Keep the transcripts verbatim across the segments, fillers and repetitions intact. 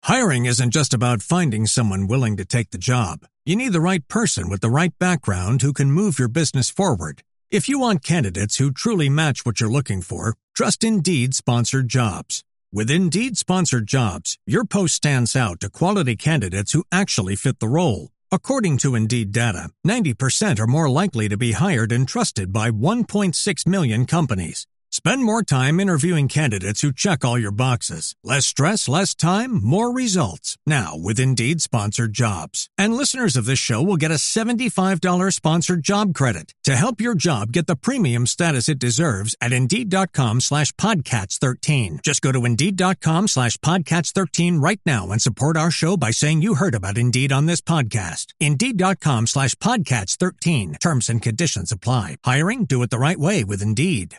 Hiring isn't just about finding someone willing to take the job. You need the right person with the right background who can move your business forward. If you want candidates who truly match what you're looking for, trust Indeed Sponsored Jobs. With Indeed Sponsored Jobs, your post stands out to quality candidates who actually fit the role. According to Indeed data, ninety percent are more likely to be hired and trusted by one point six million companies. Spend more time interviewing candidates who check all your boxes. Less stress, less time, more results. Now with Indeed Sponsored Jobs. And listeners of this show will get a seventy-five dollars sponsored job credit to help your job get the premium status it deserves at Indeed.com slash Podcats 13. Just go to Indeed.com slash Podcats 13 right now and support our show by saying you heard about Indeed on this podcast. Indeed.com slash Podcats 13. Terms and conditions apply. Hiring? Do it the right way with Indeed.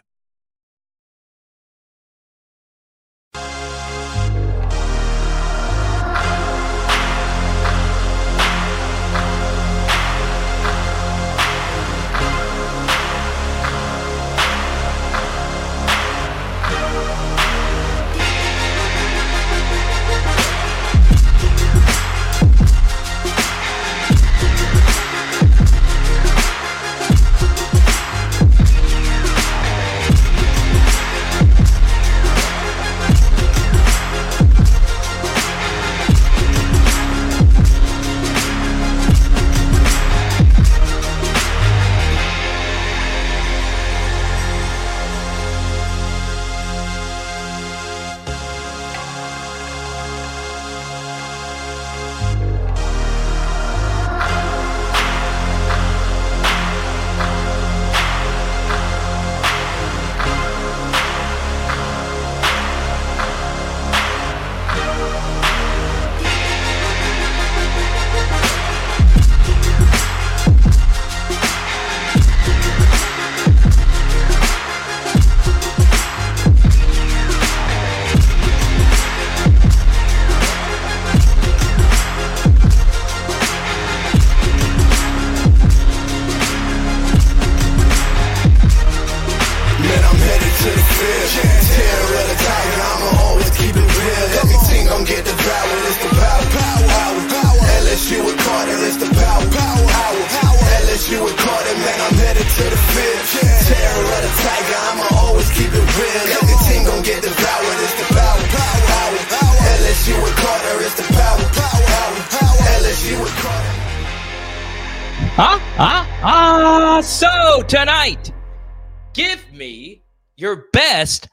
Huh? Huh? Ah, so tonight, give me your best.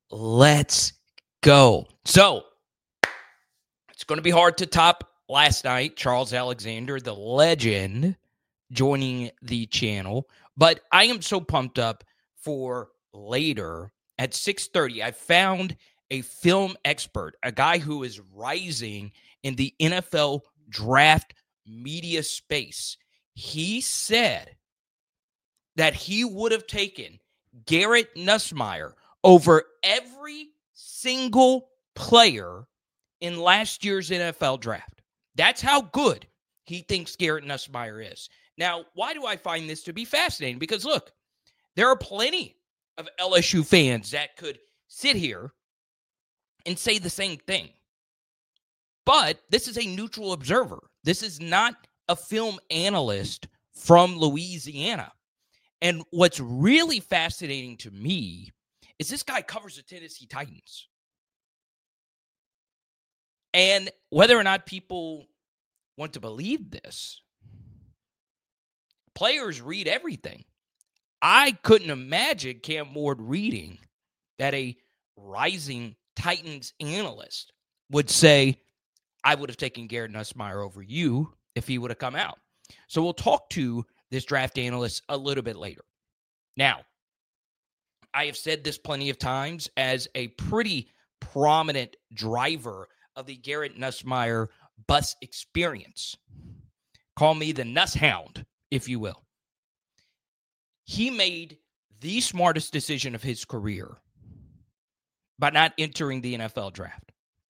Let's go. So it's going to be hard to top last night. Charles Alexander, the legend, joining the channel. But I am so pumped up for later at six thirty. I found a film expert, a guy who is rising in the N F L draft media space. He said that he would have taken Garrett Nussmeier over every single player in last year's N F L draft. That's how good he thinks Garrett Nussmeier is. Now, why do I find this to be fascinating? Because, look, there are plenty of L S U fans that could sit here and say the same thing. But this is a neutral observer. This is not a film analyst from Louisiana. And what's really fascinating to me is this guy covers the Tennessee Titans. And whether or not people want to believe this, players read everything. I couldn't imagine Cam Ward reading that a rising Titans analyst would say, I would have taken Garrett Nussmeier over you if he would have come out. So we'll talk to this draft analyst a little bit later. Now, I have said this plenty of times as a pretty prominent driver of the Garrett Nussmeier bus experience. Call me the Nuss Hound, if you will. He made the smartest decision of his career by not entering the N F L draft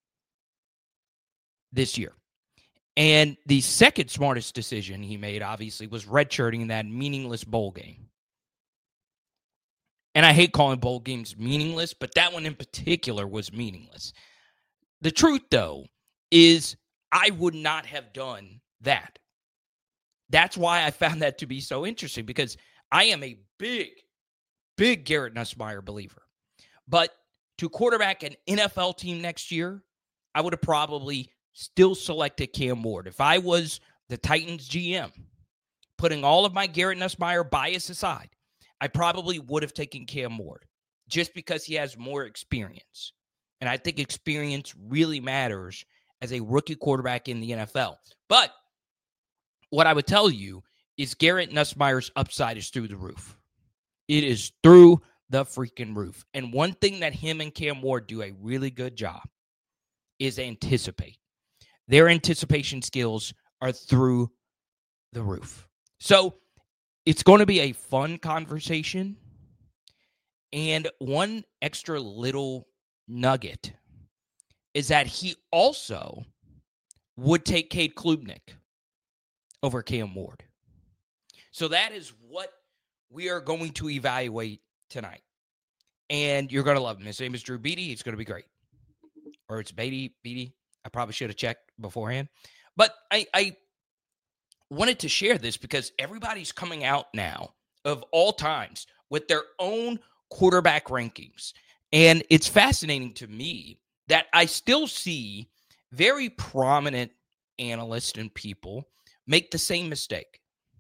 this year. And the second smartest decision he made, obviously, was redshirting that meaningless bowl game. And I hate calling bowl games meaningless, but that one in particular was meaningless. The truth, though, is I would not have done that. That's why I found that to be so interesting, because I am a big, big Garrett Nussmeier believer. But to quarterback an N F L team next year, I would have probably still selected Cam Ward. If I was the Titans G M, putting all of my Garrett Nussmeier bias aside, I probably would have taken Cam Ward just because he has more experience. And I think experience really matters as a rookie quarterback in the N F L. But what I would tell you is Garrett Nussmeier's upside is through the roof. It is through the freaking roof. And one thing that him and Cam Ward do a really good job is anticipate. Their anticipation skills are through the roof. So it's going to be a fun conversation. And one extra little nugget is that he also would take Cade Klubnik over Cam Ward. So that is what we are going to evaluate tonight. And you're going to love him. His name is Drew Beatty. It's going to be great. Or it's Beatty, Beatty. I probably should have checked beforehand. But I, I wanted to share this because everybody's coming out now of all times with their own quarterback rankings. And it's fascinating to me that I still see very prominent analysts and people make the same mistake.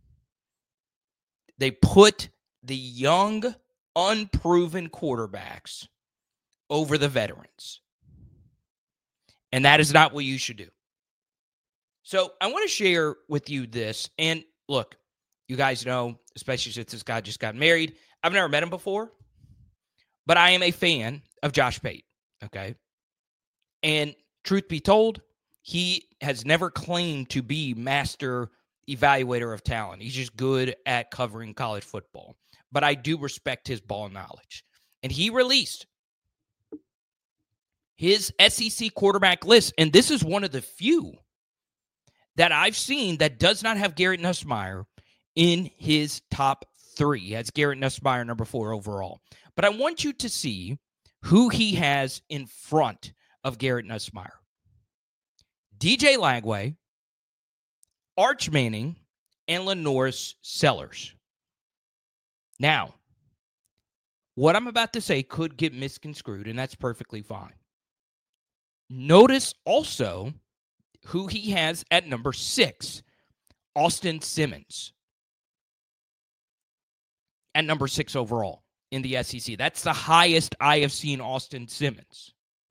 They put the young, unproven quarterbacks over the veterans. And that is not what you should do. So I want to share with you this. And look, you guys know, especially since this guy just got married, I've never met him before, but I am a fan of Josh Pate, okay? And truth be told, he has never claimed to be master evaluator of talent. He's just good at covering college football. But I do respect his ball knowledge. And he released his S E C quarterback list. And this is one of the few that I've seen that does not have Garrett Nussmeier in his top three. He has Garrett Nussmeier number four overall. But I want you to see who he has in front of Garrett Nussmeier. D J Lagway, Arch Manning, and LaNorris Sellers. Now, what I'm about to say could get misconstrued, and that's perfectly fine. Notice also who he has at number six, Austin Simmons, at number six overall in the S E C. That's the highest I have seen Austin Simmons.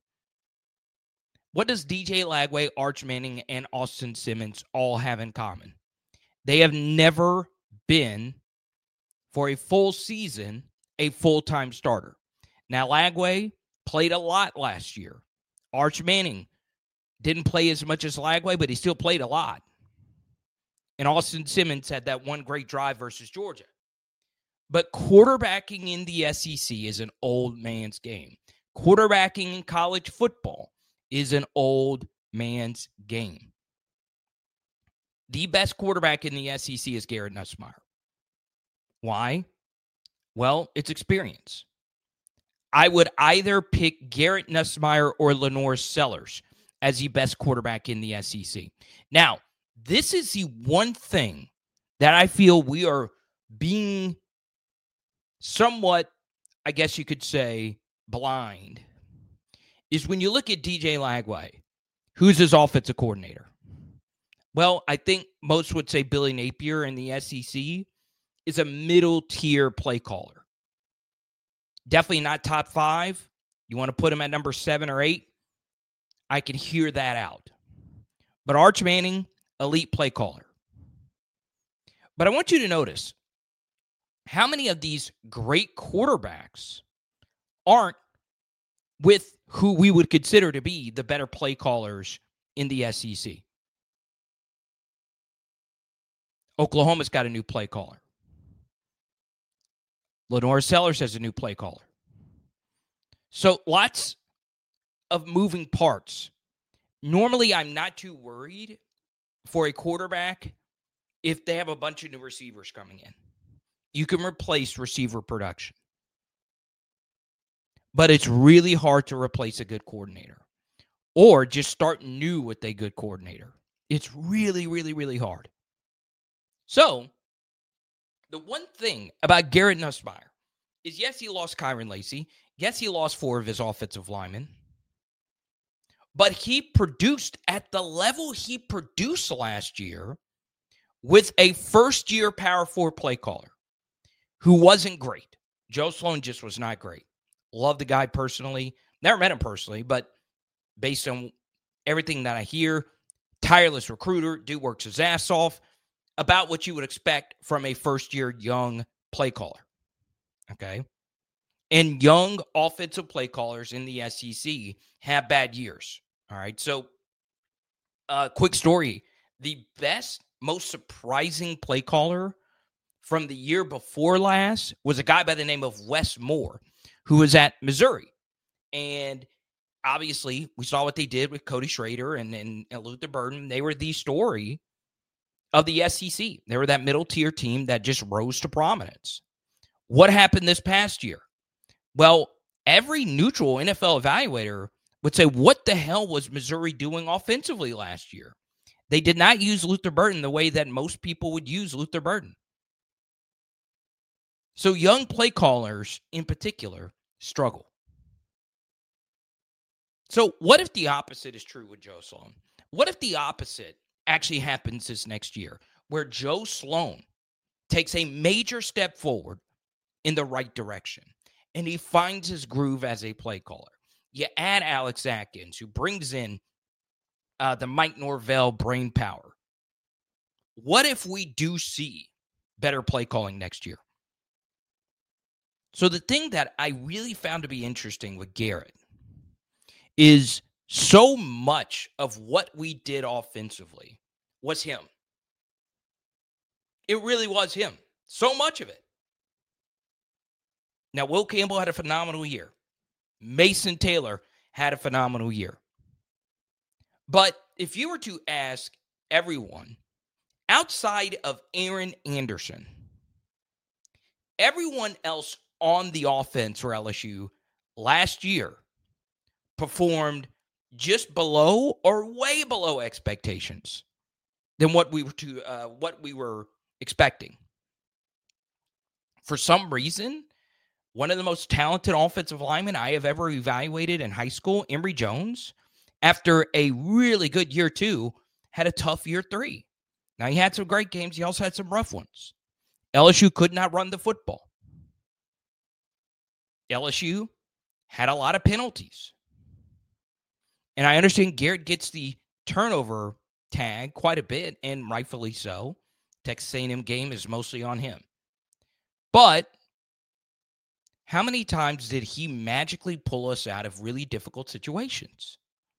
What does D J Lagway, Arch Manning, and Austin Simmons all have in common? They have never been, for a full season, a full-time starter. Now, Lagway played a lot last year. Arch Manning didn't play as much as Lagway, but he still played a lot. And Austin Simmons had that one great drive versus Georgia. But quarterbacking in the S E C is an old man's game. Quarterbacking in college football is an old man's game. The best quarterback in the S E C is Garrett Nussmeier. Why? Well, it's experience. I would either pick Garrett Nussmeier or LaNorris Sellers as the best quarterback in the S E C. Now, this is the one thing that I feel we are being somewhat, I guess you could say, blind, is when you look at D J Lagway, who's his offensive coordinator? Well, I think most would say Billy Napier in the S E C is a middle-tier play caller. Definitely not top five. You want to put him at number seven or eight? I can hear that out. But Arch Manning, elite play caller. But I want you to notice how many of these great quarterbacks aren't with who we would consider to be the better play callers in the S E C. Oklahoma's got a new play caller. LaNorris Sellers has a new play caller. So lots of moving parts. Normally, I'm not too worried for a quarterback if they have a bunch of new receivers coming in. You can replace receiver production. But it's really hard to replace a good coordinator. or just start new with a good coordinator. It's really, really, really hard. So, the one thing about Garrett Nussmeier is, yes, he lost Kyron Lacy. Yes, he lost four of his offensive linemen. But he produced at the level he produced last year with a first-year Power Four play caller who wasn't great. Joe Sloan just was not great. Love the guy personally. Never met him personally, but based on everything that I hear, tireless recruiter, dude works his ass off, about what you would expect from a first-year young play caller. Okay? And young offensive play callers in the S E C have bad years. All right? So, uh, quick story. The best, most surprising play caller from the year before last was a guy by the name of Wes Moore, who was at Missouri. And obviously, we saw what they did with Cody Schrader and, and, and Luther Burden. They were the story of the S E C. They were that middle-tier team that just rose to prominence. What happened this past year? Well, every neutral N F L evaluator would say, what the hell was Missouri doing offensively last year? They did not use Luther Burden the way that most people would use Luther Burden. So young play callers in particular struggle. So what if the opposite is true with Joe Sloan? What if the opposite actually happens this next year, where Joe Sloan takes a major step forward in the right direction and he finds his groove as a play caller? You add Alex Atkins, who brings in uh, the Mike Norvell brain power. What if we do see better play calling next year? So the thing that I really found to be interesting with Garrett is so much of what we did offensively was him. It really was him. So much of it. Now, Will Campbell had a phenomenal year. Mason Taylor had a phenomenal year. But if you were to ask everyone outside of Aaron Anderson, everyone else on the offense for L S U last year performed just below or way below expectations than what we were to uh, what we were expecting. For some reason, one of the most talented offensive linemen I have ever evaluated in high school, Emory Jones, after a really good year two, had a tough year three. Now, he had some great games. He also had some rough ones. L S U could not run the football. L S U had a lot of penalties. And I understand Garrett gets the turnover tag quite a bit, and rightfully so. Texas A and M game is mostly on him. But how many times did he magically pull us out of really difficult situations?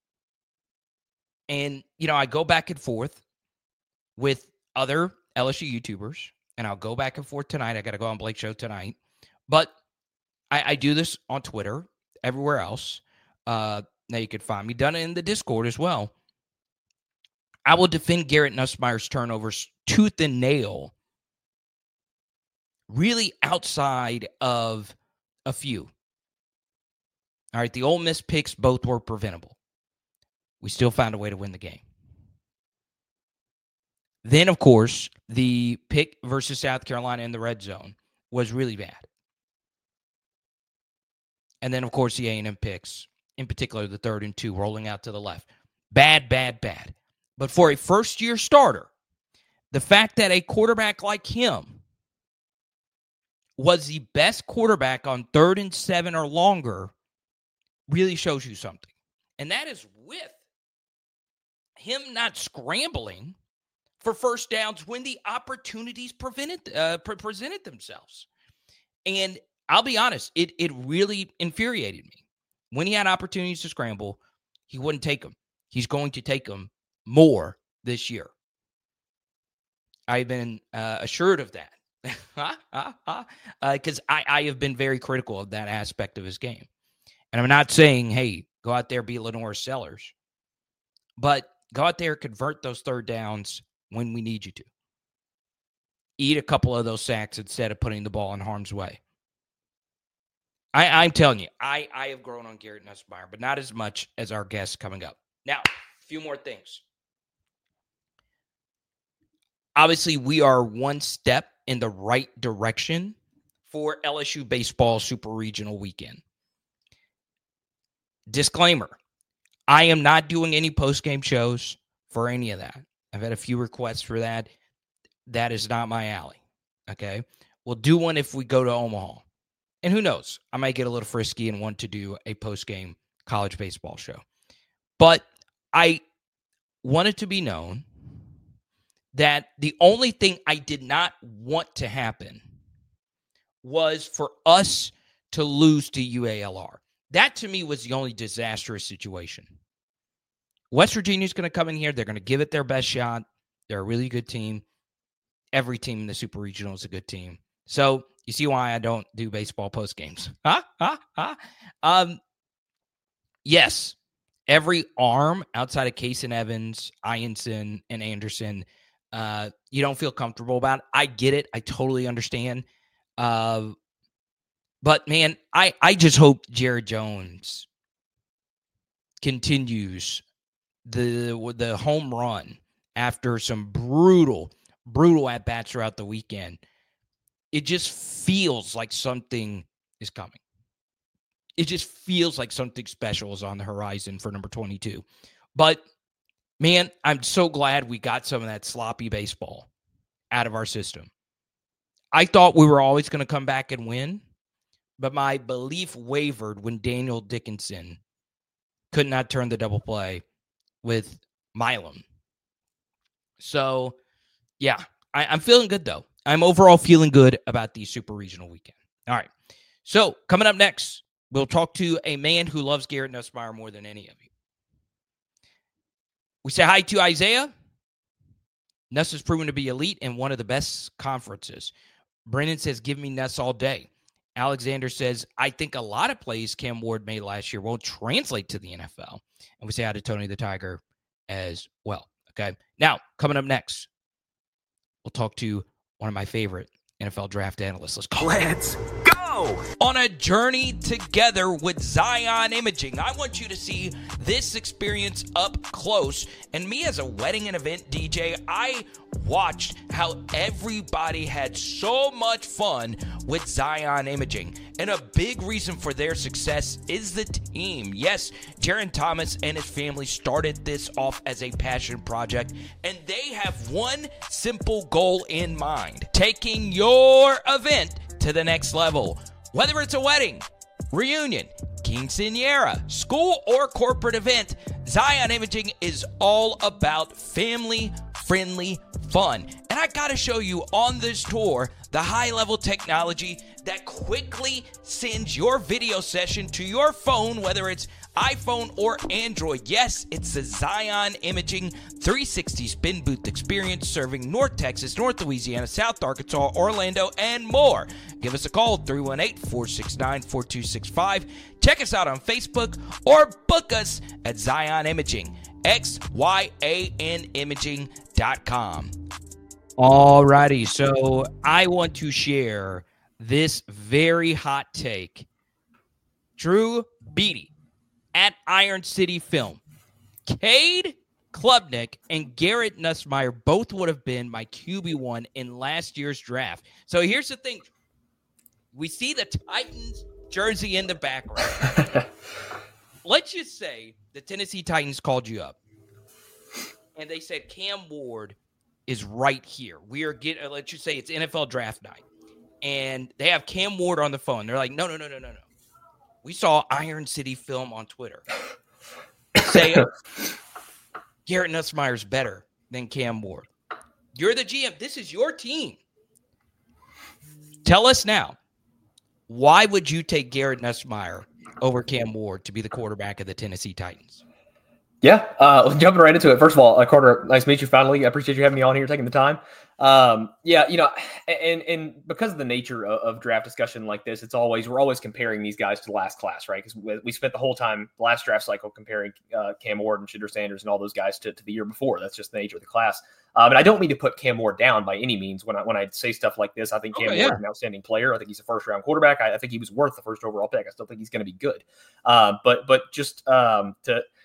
And, you know, I go back and forth with other L S U YouTubers, and I'll go back and forth tonight. I got to go on Blake's show tonight. But I, I do this on Twitter, everywhere else. Uh, now you can find me. Done it in the Discord as well. I will defend Garrett Nussmeier's turnovers tooth and nail, really outside of a few. All right, the Ole Miss picks both were preventable. We still found a way to win the game. Then, of course, the pick versus South Carolina in the red zone was really bad. And then, of course, the A and M picks, in particular the third and two, rolling out to the left. Bad, bad, bad. But for a first-year starter, the fact that a quarterback like him was the best quarterback on third and seven or longer really shows you something. And that is with him not scrambling for first downs when the opportunities prevented, uh, pre- presented themselves. And I'll be honest, it it really infuriated me. When he had opportunities to scramble, he wouldn't take them. He's going to take them more this year. I've been uh, assured of that. Because uh, I, I have been very critical of that aspect of his game. And I'm not saying, hey, go out there, be Lenore Sellers. But go out there, convert those third downs when we need you to. Eat a couple of those sacks instead of putting the ball in harm's way. I, I'm telling you, I, I have grown on Garrett Nussmeier, but not as much as our guest coming up. Now, a few more things. Obviously, we are one step in the right direction for L S U baseball Super Regional weekend. Disclaimer, I am not doing any post-game shows for any of that. I've had a few requests for that. That is not my alley, okay? We'll do one if we go to Omaha. And who knows? I might get a little frisky and want to do a post-game college baseball show. But I want it to be known that the only thing I did not want to happen was for us to lose to U A L R. That, to me, was the only disastrous situation. West Virginia's going to come in here. They're going to give it their best shot. They're a really good team. Every team in the Super Regional is a good team. So you see why I don't do baseball post games. Huh? Huh? Huh? Um, yes, every arm outside of Case and Evans, Ianson, and Anderson, uh, you don't feel comfortable about. I get it. I totally understand. Uh, but, man, I, I just hope Jared Jones continues the the home run after some brutal, brutal at-bats throughout the weekend. It just feels like something is coming. It just feels like something special is on the horizon for number twenty-two. But, man, I'm so glad we got some of that sloppy baseball out of our system. I thought we were always going to come back and win, but my belief wavered when Daniel Dickinson could not turn the double play with Milam. So, yeah, I, I'm feeling good, though. I'm overall feeling good about the Super Regional weekend. All right. So, coming up next, we'll talk to a man who loves Garrett Nussmeier more than any of you. We say hi to Isaiah. Nuss has proven to be elite in one of the best conferences. Brennan says, give me Nuss all day. Alexander says, I think a lot of plays Cam Ward made last year won't translate to the N F L. And we say hi to Tony the Tiger as well. Okay. Now, coming up next, we'll talk to one of my favorite N F L draft analysts. Let's go. Let's go. On a journey together with Zion Imaging. I want you to see this experience up close. And me as a wedding and event D J, I watched how everybody had so much fun with Zion Imaging. And a big reason for their success is the team. Yes, Jaron Thomas and his family started this off as a passion project, and they have one simple goal in mind: taking your event to the next level. Whether it's a wedding, reunion, quinceañera, school, or corporate event, Zion Imaging is all about family-friendly fun. And I gotta show you on this tour the high-level technology that quickly sends your video session to your phone, whether it's iPhone or Android. Yes, it's the Zion Imaging three sixty spin booth experience, serving North Texas, North Louisiana, South Arkansas, Orlando, and more. Give us a call, three one eight, four six nine, four two six five. Check us out on Facebook or book us at Zion Imaging, X Y A N imaging dot com. All righty, so I want to share this very hot take. Drew Beatty at Iron City Film. Cade Klubnik and Garrett Nussmeier both would have been my Q B one in last year's draft. So here's the thing. We see the Titans jersey in the background. Let's just say the Tennessee Titans called you up and they said Cam Ward is right here. We are getting, let's just say it's N F L draft night, and they have Cam Ward on the phone. They're like, no, no, no, no, no, no. We saw Iron City Film on Twitter say Garrett Nussmeier's better than Cam Ward. You're the G M. This is your team. Tell us now, why would you take Garrett Nussmeier over Cam Ward to be the quarterback of the Tennessee Titans? Yeah, uh, jumping right into it. First of all, uh, Carter, nice to meet you finally. I appreciate you having me on here, taking the time. Um, yeah, you know, and and because of the nature of, of draft discussion like this, it's always we're always comparing these guys to the last class, right? Because we, we spent the whole time the last draft cycle comparing uh, Cam Ward and Shedeur Sanders and all those guys to, to the year before. That's just the nature of the class. Um, and I don't mean to put Cam Ward down by any means when I when I say stuff like this. I think Cam okay, Ward yeah. is an outstanding player. I think he's a first round quarterback. I, I think he was worth the first overall pick. I still think he's going to be good. Uh, but but just um, to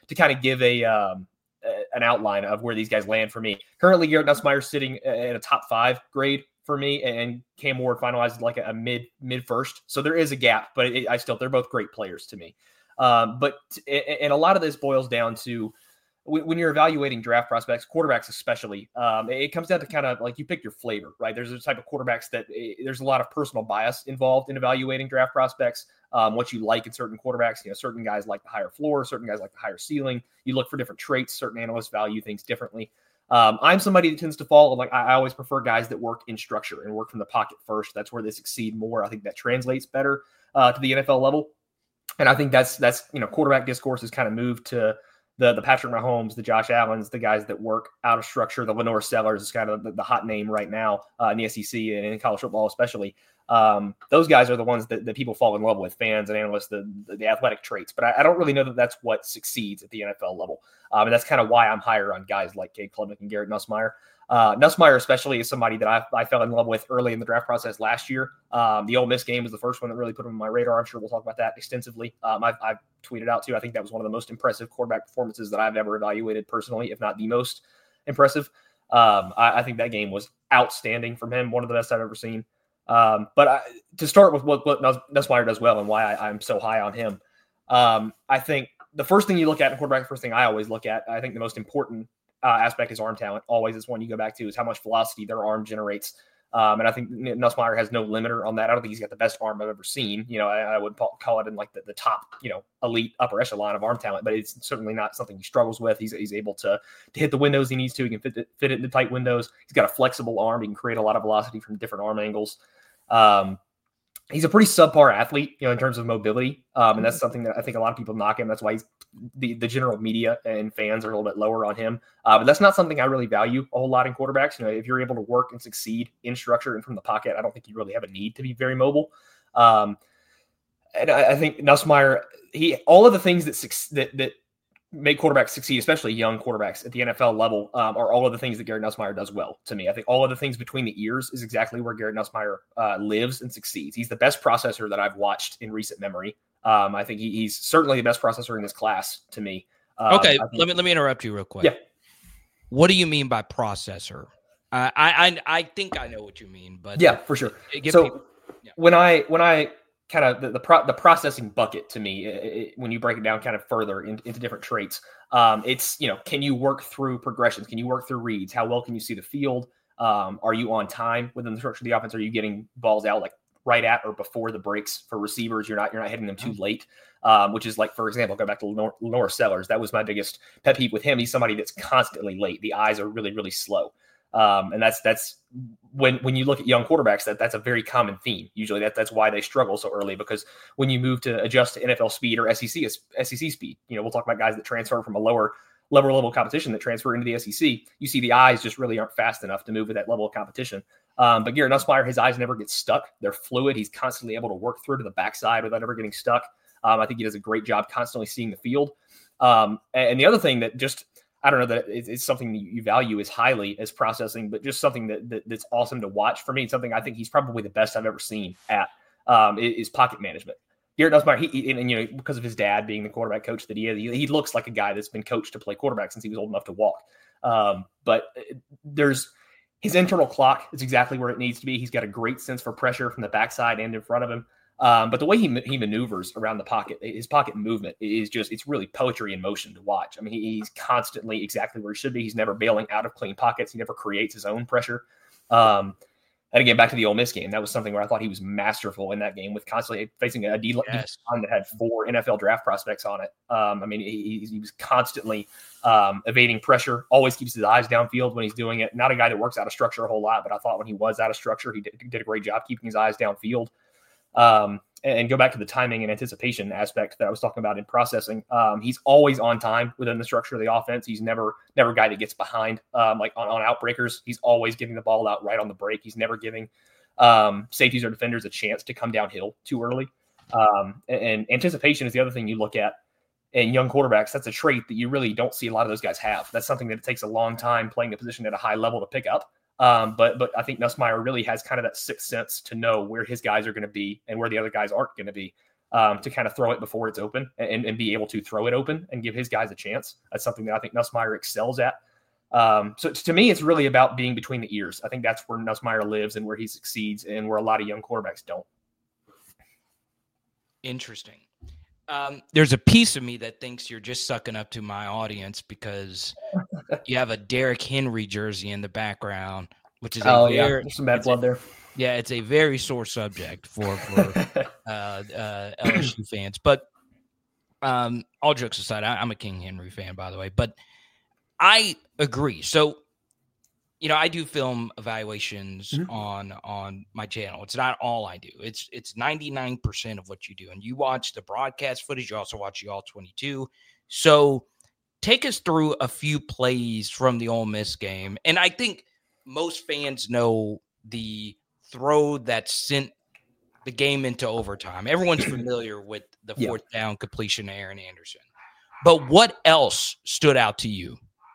to kind of give a um, an outline of where these guys land for me. Currently, Garrett Nussmeier sitting at a top five grade for me, and Cam Ward finalized like a, a mid mid first. So there is a gap, but it, I still they're both great players to me. Um, but and a lot of this boils down to when you're evaluating draft prospects, quarterbacks especially, um, it comes down to kind of like you pick your flavor, right? There's a type of quarterbacks that there's a lot of personal bias involved in evaluating draft prospects. Um, what you like in certain quarterbacks, you know, certain guys like the higher floor, certain guys like the higher ceiling. You look for different traits. Certain analysts value things differently. Um, I'm somebody that tends to fall like I, I always prefer guys that work in structure and work from the pocket first. That's where they succeed more. I think that translates better uh, to the N F L level. And I think that's, that's, you know, quarterback discourse has kind of moved to the, the Patrick Mahomes, the Josh Allens, the guys that work out of structure. The Lenore Sellers is kind of the, the hot name right now uh, in the S E C and in college football, especially. Um, those guys are the ones that, that people fall in love with, fans and analysts, the, the, the athletic traits. But I, I don't really know that that's what succeeds at the N F L level. Um, and that's kind of why I'm higher on guys like Cade Klubnik and Garrett Nussmeier. Uh, Nussmeier especially is somebody that I, I fell in love with early in the draft process last year. Um, the Ole Miss game was the first one that really put him on my radar. I'm sure we'll talk about that extensively. Um, I've, I've tweeted out too. I think that was one of the most impressive quarterback performances that I've ever evaluated personally, if not the most impressive. Um, I, I think that game was outstanding from him. One of the best I've ever seen. Um, but I, to start with what, what Nussmeier does well and why I, I'm so high on him, um, I think the first thing you look at in quarterback, the first thing I always look at, I think the most important Uh, aspect is arm talent. Always is one you go back to is how much velocity their arm generates. Um, and I think Nussmeier has no limiter on that. I don't think he's got the best arm I've ever seen. You know, I, I would call it in like the, the top, you know, elite upper echelon of arm talent, but it's certainly not something he struggles with. He's he's able to, to hit the windows he needs to. He can fit it, fit it in the tight windows. He's got a flexible arm. He can create a lot of velocity from different arm angles. Um, he's a pretty subpar athlete, you know, in terms of mobility. Um, and that's something that I think a lot of people knock him. That's why he's the, the general media and fans are a little bit lower on him. Uh, but that's not something I really value a whole lot in quarterbacks. You know, if you're able to work and succeed in structure and from the pocket, I don't think you really have a need to be very mobile. Um, and I, I think Nussmeier, he, all of the things that, that, that make quarterbacks succeed, especially young quarterbacks at the N F L level, um, are all of the things that Garrett Nussmeier does well to me. I think all of the things between the ears is exactly where Garrett Nussmeier uh, lives and succeeds. He's the best processor that I've watched in recent memory. Um, I think he, he's certainly the best processor in this class to me. Um, okay, think, let me let me interrupt you real quick. Yeah. What do you mean by processor? Uh, I, I I think I know what you mean, but yeah, for sure. So people, yeah. when I when I kind of the the, pro, the processing bucket to me, it, it, when you break it down kind of further in, into different traits, um, it's, you know, can you work through progressions? Can you work through reads? How well can you see the field? Um, are you on time within the structure of the offense? Are you getting balls out like right at or before the breaks for receivers? You're not you're not hitting them too late, um, which is like, for example, go back to Lenore, Lenore Sellers. That was my biggest pet peeve with him. He's somebody that's constantly late. The eyes are really, really slow. Um, and that's that's when when you look at young quarterbacks, that that's a very common theme. Usually that that's why they struggle so early, because when you move to adjust to N F L speed or S E C S E C speed, you know, we'll talk about guys that transfer from a lower level level competition that transfer into the S E C. You see the eyes just really aren't fast enough to move with that level of competition. Um, but Garrett Nussmeier, his eyes never get stuck. They're fluid. He's constantly able to work through to the backside without ever getting stuck. Um, I think he does a great job constantly seeing the field. Um, and, and the other thing that just, I don't know that it's, it's something that you value as highly as processing, but just something that, that that's awesome to watch for me. Something I think he's probably the best I've ever seen at um, is, is pocket management. Garrett Nussmeier, he, he, and, you know, because of his dad being the quarterback coach that he is, he, he looks like a guy that's been coached to play quarterback since he was old enough to walk. Um, but there's his internal clock is exactly where it needs to be. He's got a great sense for pressure from the backside and in front of him. Um, but the way he he maneuvers around the pocket, his pocket movement is just, it's really poetry in motion to watch. I mean, he, he's constantly exactly where he should be. He's never bailing out of clean pockets. He never creates his own pressure. Um, and again, back to the Ole Miss game, that was something where I thought he was masterful in that game with constantly facing a D yes. line that had four N F L draft prospects on it. Um, I mean, he, he was constantly um, evading pressure, always keeps his eyes downfield when he's doing it. Not a guy that works out of structure a whole lot, but I thought when he was out of structure, he did, did a great job keeping his eyes downfield. Um, and go back to the timing and anticipation aspect that I was talking about in processing. Um, he's always on time within the structure of the offense. He's never, never a guy that gets behind, um, like on, on outbreakers. He's always getting the ball out right on the break. He's never giving um, safeties or defenders a chance to come downhill too early. Um, and, and anticipation is the other thing you look at in young quarterbacks. That's a trait that you really don't see a lot of those guys have. That's something that it takes a long time playing the position at a high level to pick up. Um, but but I think Nussmeier really has kind of that sixth sense to know where his guys are going to be and where the other guys aren't going to be. um, to kind of throw it before it's open and, and be able to throw it open and give his guys a chance. That's something that I think Nussmeier excels at. Um, so to me, it's really about being between the ears. I think that's where Nussmeier lives and where he succeeds and where a lot of young quarterbacks don't. Interesting. Um, there's a piece of me that thinks you're just sucking up to my audience because you have a Derrick Henry jersey in the background, which is oh a yeah, very, there's some bad blood a, there. Yeah, it's a very sore subject for for uh, uh, L S U fans. But um, all jokes aside, I, I'm a King Henry fan, by the way. But I agree. So, you know, I do film evaluations mm-hmm. on on my channel. It's not all I do. It's it's ninety-nine percent of what you do. And you watch the broadcast footage. You also watch the all twenty-two. So take us through a few plays from the Ole Miss game. And I think most fans know the throw that sent the game into overtime. Everyone's familiar with the fourth yeah. down completion to Aaron Anderson. But what else stood out to you?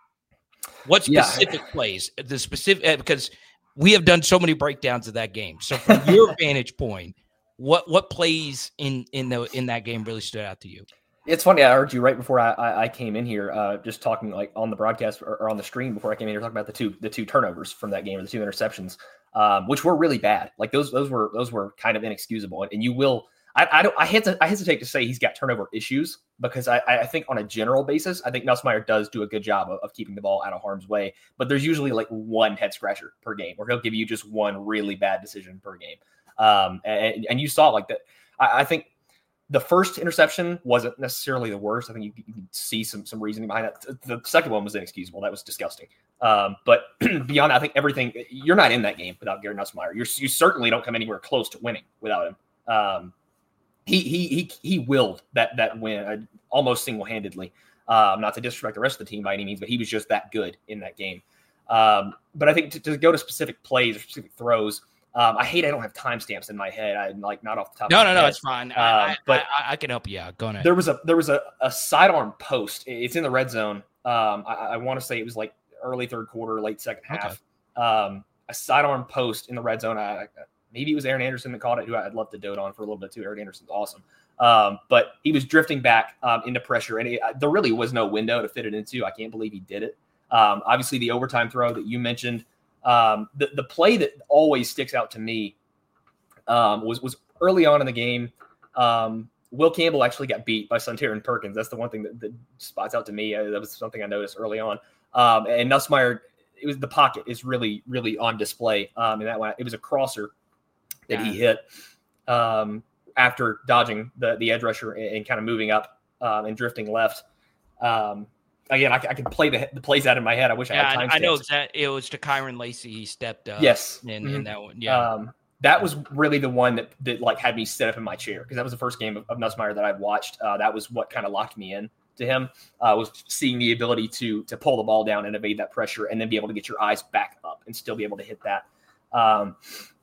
What specific yeah. plays? The specific because we have done so many breakdowns of that game. So from your vantage point, what what plays in in the in that game really stood out to you? It's funny. I heard you right before I, I, I came in here, uh, just talking like on the broadcast or, or on the stream before I came in here, talking about the two the two turnovers from that game or the two interceptions, um, which were really bad. Like those those were those were kind of inexcusable. And, and you will. I, I don't. I hesitate. I hesitate to say he's got turnover issues because I, I think on a general basis, I think Nussmeier does do a good job of, of keeping the ball out of harm's way. But there's usually like one head scratcher per game, or he'll give you just one really bad decision per game. Um, and, and you saw like that. I, I think the first interception wasn't necessarily the worst. I think you, you can see some some reasoning behind that. The second one was inexcusable. That was disgusting. Um, but beyond, I think everything. You're not in that game without Gary Nussmeier. You're, you certainly don't come anywhere close to winning without him. Um, He he he he willed that that win uh, almost single handedly. Um, not to disrespect the rest of the team by any means, but he was just that good in that game. Um, but I think to, to go to specific plays or specific throws, um, I hate I don't have timestamps in my head. I'm like not off the top. No, of my no, no, head. It's fine. Um, I, but I, I can help you out. Go ahead. There was a there was a, a sidearm post. It's in the red zone. Um, I, I want to say it was like early third quarter, late second half. Okay. Um, a sidearm post in the red zone. I, I, Maybe it was Aaron Anderson that caught it, who I'd love to dote on for a little bit too. Aaron Anderson's awesome. Um, but he was drifting back um, into pressure, and it, uh, there really was no window to fit it into. I can't believe he did it. Um, obviously, the overtime throw that you mentioned, um, the, the play that always sticks out to me um, was, was early on in the game. Um, Will Campbell actually got beat by Suntaran Perkins. That's the one thing that, that spots out to me. Uh, that was something I noticed early on. Um, and Nussmeier, it was the pocket is really, really on display. Um, and that one, it was a crosser that he hit um, after dodging the, the edge rusher and, and kind of moving up um, and drifting left. Um, again, I, I can play the, the plays out in my head. I wish yeah, I had time. I, I know exactly. It was to Kyron Lacy. He stepped up. Yes. In, mm-hmm. in that one. Yeah. Um, that was really the one that, that like had me sit up in my chair because that was the first game of, of Nussmeier that I'd watched. Uh, that was what kind of locked me in to him uh, was seeing the ability to to pull the ball down and evade that pressure and then be able to get your eyes back up and still be able to hit that. Um,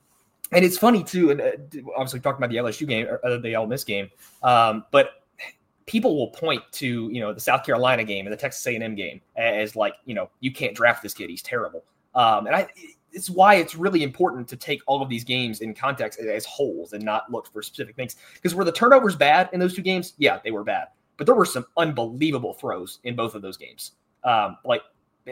And it's funny too, and uh, obviously talking about the L S U game or uh, the Ole Miss game, um, but people will point to you know the South Carolina game and the Texas A and M game as like you know you can't draft this kid, he's terrible. Um, and I, it's why it's really important to take all of these games in context as wholes and not look for specific things. Because were the turnovers bad in those two games? Yeah, they were bad, but there were some unbelievable throws in both of those games. Um, like.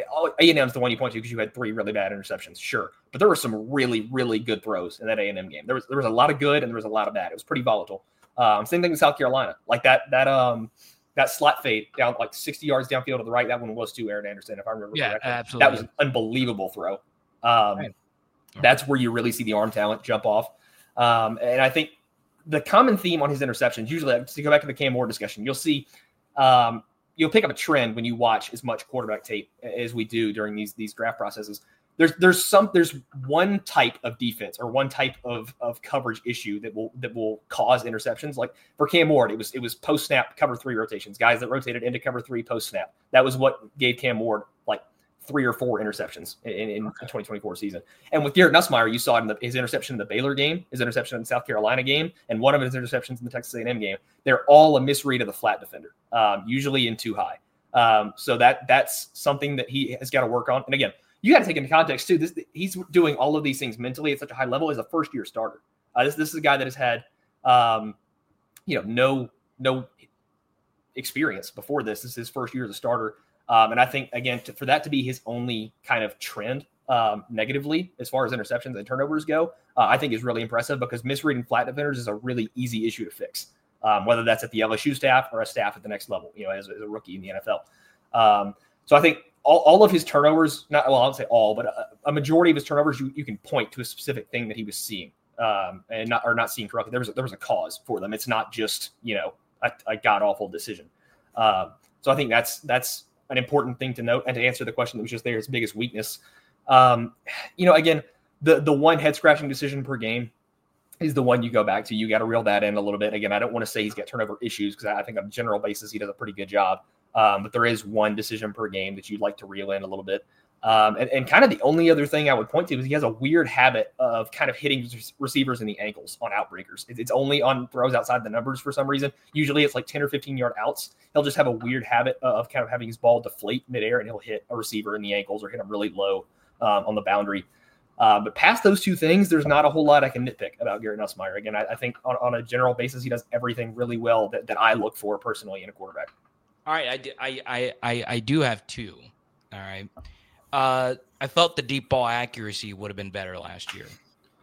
A and M's the one you point to because you had three really bad interceptions, sure. But there were some really, really good throws in that A and M game. There was there was a lot of good and there was a lot of bad. It was pretty volatile. Um, same thing with South Carolina. Like that that um that slot fade down like sixty yards downfield to the right. That one was to Aaron Anderson, if I remember yeah, correctly. Absolutely. That was an unbelievable throw. Um, right. That's where you really see the arm talent jump off. Um, and I think the common theme on his interceptions, usually to go back to the Cam Ward discussion, you'll see um, – you'll pick up a trend when you watch as much quarterback tape as we do during these these draft processes. There's there's some there's one type of defense or one type of, of coverage issue that will that will cause interceptions. Like for Cam Ward, it was it was post snap cover three rotations, guys that rotated into cover three post snap. That was what gave Cam Ward like three or four interceptions in, in okay. the twenty twenty-four season. And with Garrett Nussmeier, you saw it in the, his interception in the Baylor game, his interception in the South Carolina game, and one of his interceptions in the Texas A and M game. They're all a misread of the flat defender, um, usually in too high. Um, so that that's something that he has got to work on. And again, you got to take into context too. This he's doing all of these things mentally at such a high level as a first year starter. Uh, this this is a guy that has had um, you know, no no experience before this. This is his first year as a starter. Um, and I think, again, to, for that to be his only kind of trend um, negatively as far as interceptions and turnovers go, uh, I think is really impressive because misreading flat defenders is a really easy issue to fix, um, whether that's at the L S U staff or a staff at the next level, you know, as, as a rookie in the N F L. Um, so I think all, all of his turnovers, not well, I don't say all, but a, a majority of his turnovers, you, you can point to a specific thing that he was seeing um, and not or not seeing correctly. There was a, there was a cause for them. It's not just, you know, a, a god awful decision. Um, so I think that's that's an important thing to note. And to answer the question that was just there, his biggest weakness, um, you know, again, the the one head scratching decision per game is the one you go back to. You got to reel that in a little bit. Again, I don't want to say he's got turnover issues because I think on a general basis he does a pretty good job. Um, but there is one decision per game that you'd like to reel in a little bit. Um, and, and kind of the only other thing I would point to is he has a weird habit of kind of hitting receivers in the ankles on outbreakers. It's only on throws outside the numbers for some reason. Usually it's like ten or fifteen yard outs. He'll just have a weird habit of kind of having his ball deflate midair and he'll hit a receiver in the ankles or hit him really low um, on the boundary. Uh, but past those two things, there's not a whole lot I can nitpick about Garrett Nussmeier. Again, I, I think on, on a general basis, he does everything really well that, that I look for personally in a quarterback. All right, I, do, I, I, I, I do have two. All right. Uh, I felt the deep ball accuracy would have been better last year.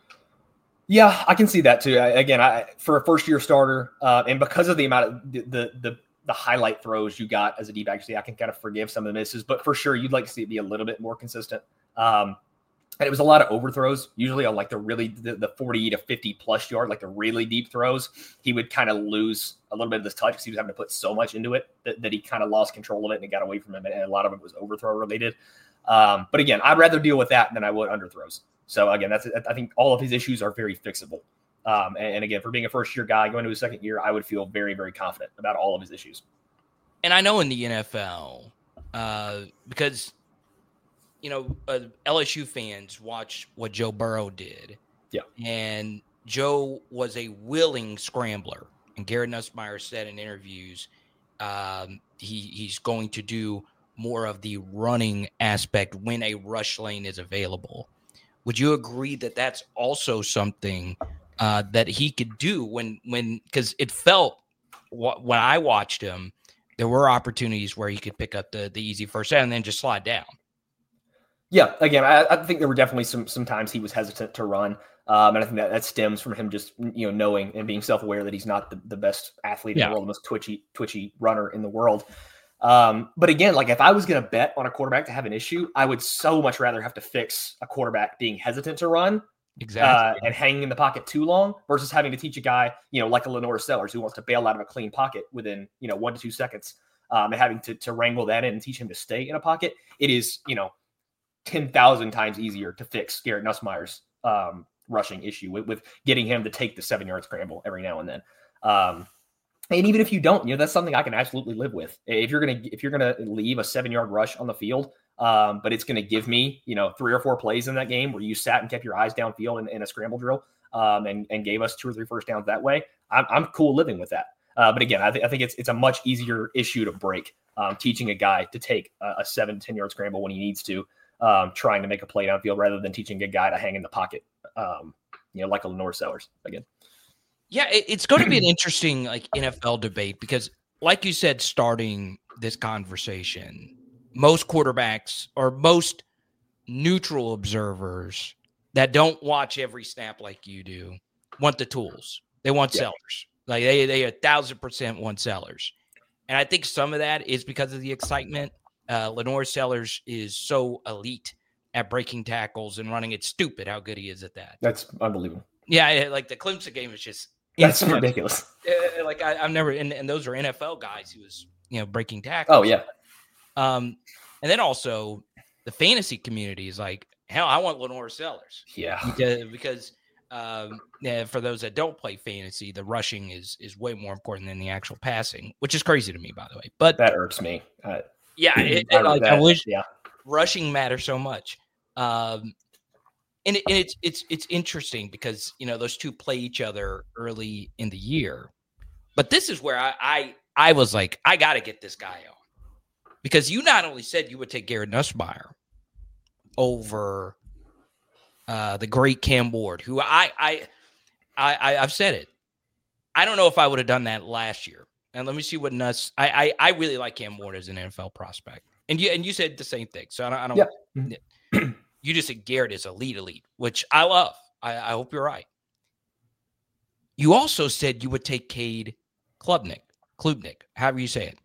Yeah, I can see that too. I, again, I for a first year starter, uh, and because of the amount of the, the the the highlight throws you got as a deep accuracy, I can kind of forgive some of the misses. But for sure, you'd like to see it be a little bit more consistent. Um, and it was a lot of overthrows, usually on like the really the, the forty to fifty plus yard, like the really deep throws. He would kind of lose a little bit of this touch because he was having to put so much into it that, that he kind of lost control of it and it got away from him. And a lot of it was overthrow related. Um, but again, I'd rather deal with that than I would underthrows. So again, that's I think all of his issues are very fixable. Um, and, and again, for being a first year guy going to his second year, I would feel very, very confident about all of his issues. And I know in the N F L, uh, because, you know, uh, L S U fans watch what Joe Burrow did. Yeah. And Joe was a willing scrambler. And Garrett Nussmeier said in interviews, um, he he's going to do more of the running aspect when a rush lane is available. Would you agree that that's also something uh, that he could do when, when, because it felt wh- when I watched him, there were opportunities where he could pick up the, the easy first down and then just slide down. Yeah. Again, I, I think there were definitely some, sometimes he was hesitant to run. Um, and I think that, that stems from him just, you know, knowing and being self-aware that he's not the, the best athlete yeah. in the world, the most twitchy, twitchy runner in the world. Um, but again, like if I was going to bet on a quarterback to have an issue, I would so much rather have to fix a quarterback being hesitant to run exactly uh, and hanging in the pocket too long versus having to teach a guy, you know, like a Lenore Sellers who wants to bail out of a clean pocket within, you know, one to two seconds um, and having to, to wrangle that in and teach him to stay in a pocket. It is, you know, ten thousand times easier to fix Garrett Nussmeier's um, rushing issue with, with getting him to take the seven yard scramble every now and then. Um, And even if you don't, you know, that's something I can absolutely live with. If you're going to, if you're going to leave a seven yard rush on the field, um, but it's going to give me, you know, three or four plays in that game where you sat and kept your eyes downfield in, in a scramble drill um, and, and gave us two or three first downs that way, I'm, I'm cool living with that. Uh, but again, I, th- I think it's, it's a much easier issue to break um, teaching a guy to take a, a seven, ten yard scramble when he needs to, um, trying to make a play downfield rather than teaching a guy to hang in the pocket, um, you know, like a Lenore Sellers again. Yeah, it's going to be an interesting like N F L debate because, like you said, starting this conversation, most quarterbacks or most neutral observers that don't watch every snap like you do want the tools. They want yeah. sellers. Like they they a thousand percent want sellers, and I think some of that is because of the excitement. Uh, Lenore Sellers is so elite at breaking tackles and running. It's stupid how good he is at that. That's unbelievable. Yeah, like the Clemson game is just. That's it's ridiculous. Uh, like I, I've never, and, and those are N F L guys who was, you know, breaking tackles. Oh yeah. Um, and then also the fantasy community is like, hell, I want Lenore Sellers. Yeah. Because, because um, yeah, for those that don't play fantasy, the rushing is is way more important than the actual passing, which is crazy to me, by the way. But that irks me. Uh, yeah, it, it, like that, I wish yeah. rushing matters so much. Um, And, it, and it's it's it's interesting because, you know, those two play each other early in the year. But this is where I I, I was like, I got to get this guy on. Because you not only said you would take Garrett Nussmeier over uh, the great Cam Ward, who I, I, I, I've said it. I don't know if I would have done that last year. And let me see what Nuss. I I, I really like Cam Ward as an N F L prospect, and you and you said the same thing. So I don't. I don't yeah. You just said Garrett is elite, elite, which I love. I, I hope you're right. You also said you would take Cade Klubnik, Klubnik, however you say it,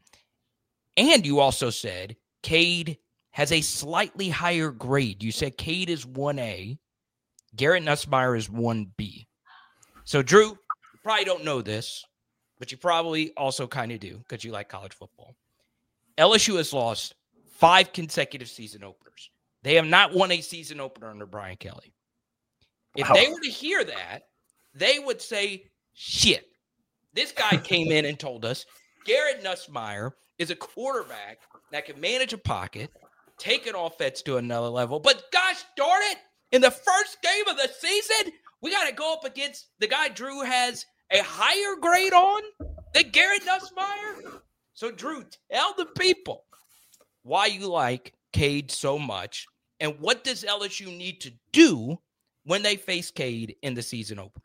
and you also said Cade has a slightly higher grade. You said Cade is one A, Garrett Nussmeier is one B. So Drew, you probably don't know this, but you probably also kind of do because you like college football. L S U has lost five consecutive season openers. They have not won a season opener under Brian Kelly. If Wow. they were to hear that, they would say, shit, this guy came in and told us Garrett Nussmeier is a quarterback that can manage a pocket, take an offense to another level. But gosh darn it, in the first game of the season, we got to go up against the guy Drew has a higher grade on than Garrett Nussmeier. So, Drew, tell the people why you like Cade so much, and what does L S U need to do when they face Cade in the season opener?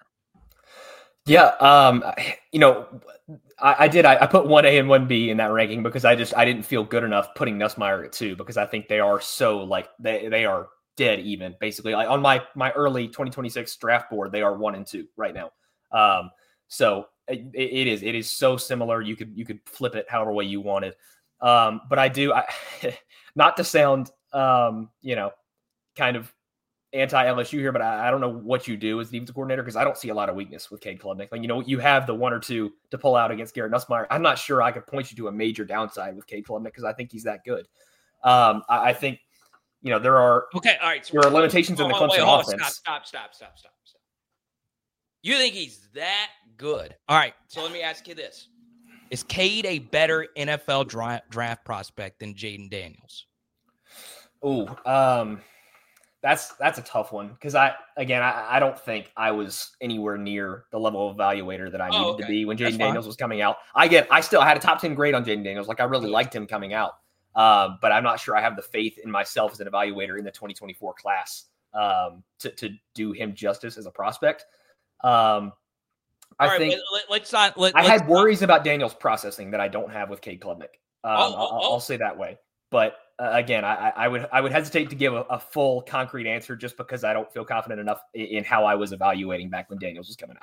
Yeah, um, you know, I, I did. I, I put one A and one B in that ranking because I just I didn't feel good enough putting Nussmeier at two because I think they are so like they they are dead even basically. Like on my my early twenty twenty-six draft board, they are one and two right now. Um, so it, it is it is so similar. You could you could flip it however way you wanted. Um, but I do I not to sound um, you know, kind of anti-L S U here, but I, I don't know what you do as defensive coordinator because I don't see a lot of weakness with Cade Klubnik. Like, you know, you have the one or two to pull out against Garrett Nussmeier. I'm not sure I could point you to a major downside with Cade Klubnik because I think he's that good. Um, I, I think, you know, there are okay, all right. So there are limitations in the Clemson wait, hold on, offense. Stop, stop, stop, stop, stop, stop. You think he's that good? All right. So let me ask you this: is Cade a better N F L dra- draft prospect than Jaden Daniels? Oh, um, that's that's a tough one because I again I, I don't think I was anywhere near the level of evaluator that I needed oh, okay. to be when Jaden Daniels was coming out. I get I still had a top ten grade on Jaden Daniels. Like I really liked him coming out, um, but I'm not sure I have the faith in myself as an evaluator in the twenty twenty-four class um, to to do him justice as a prospect. Um, I right, think let, let's not. Let, I let's had worries not. about Daniels processing that I don't have with Cade Klubnik. Um, oh, oh, I'll, oh. I'll say that way, but. Uh, again, I, I would I would hesitate to give a, a full concrete answer just because I don't feel confident enough in, in how I was evaluating back when Daniels was coming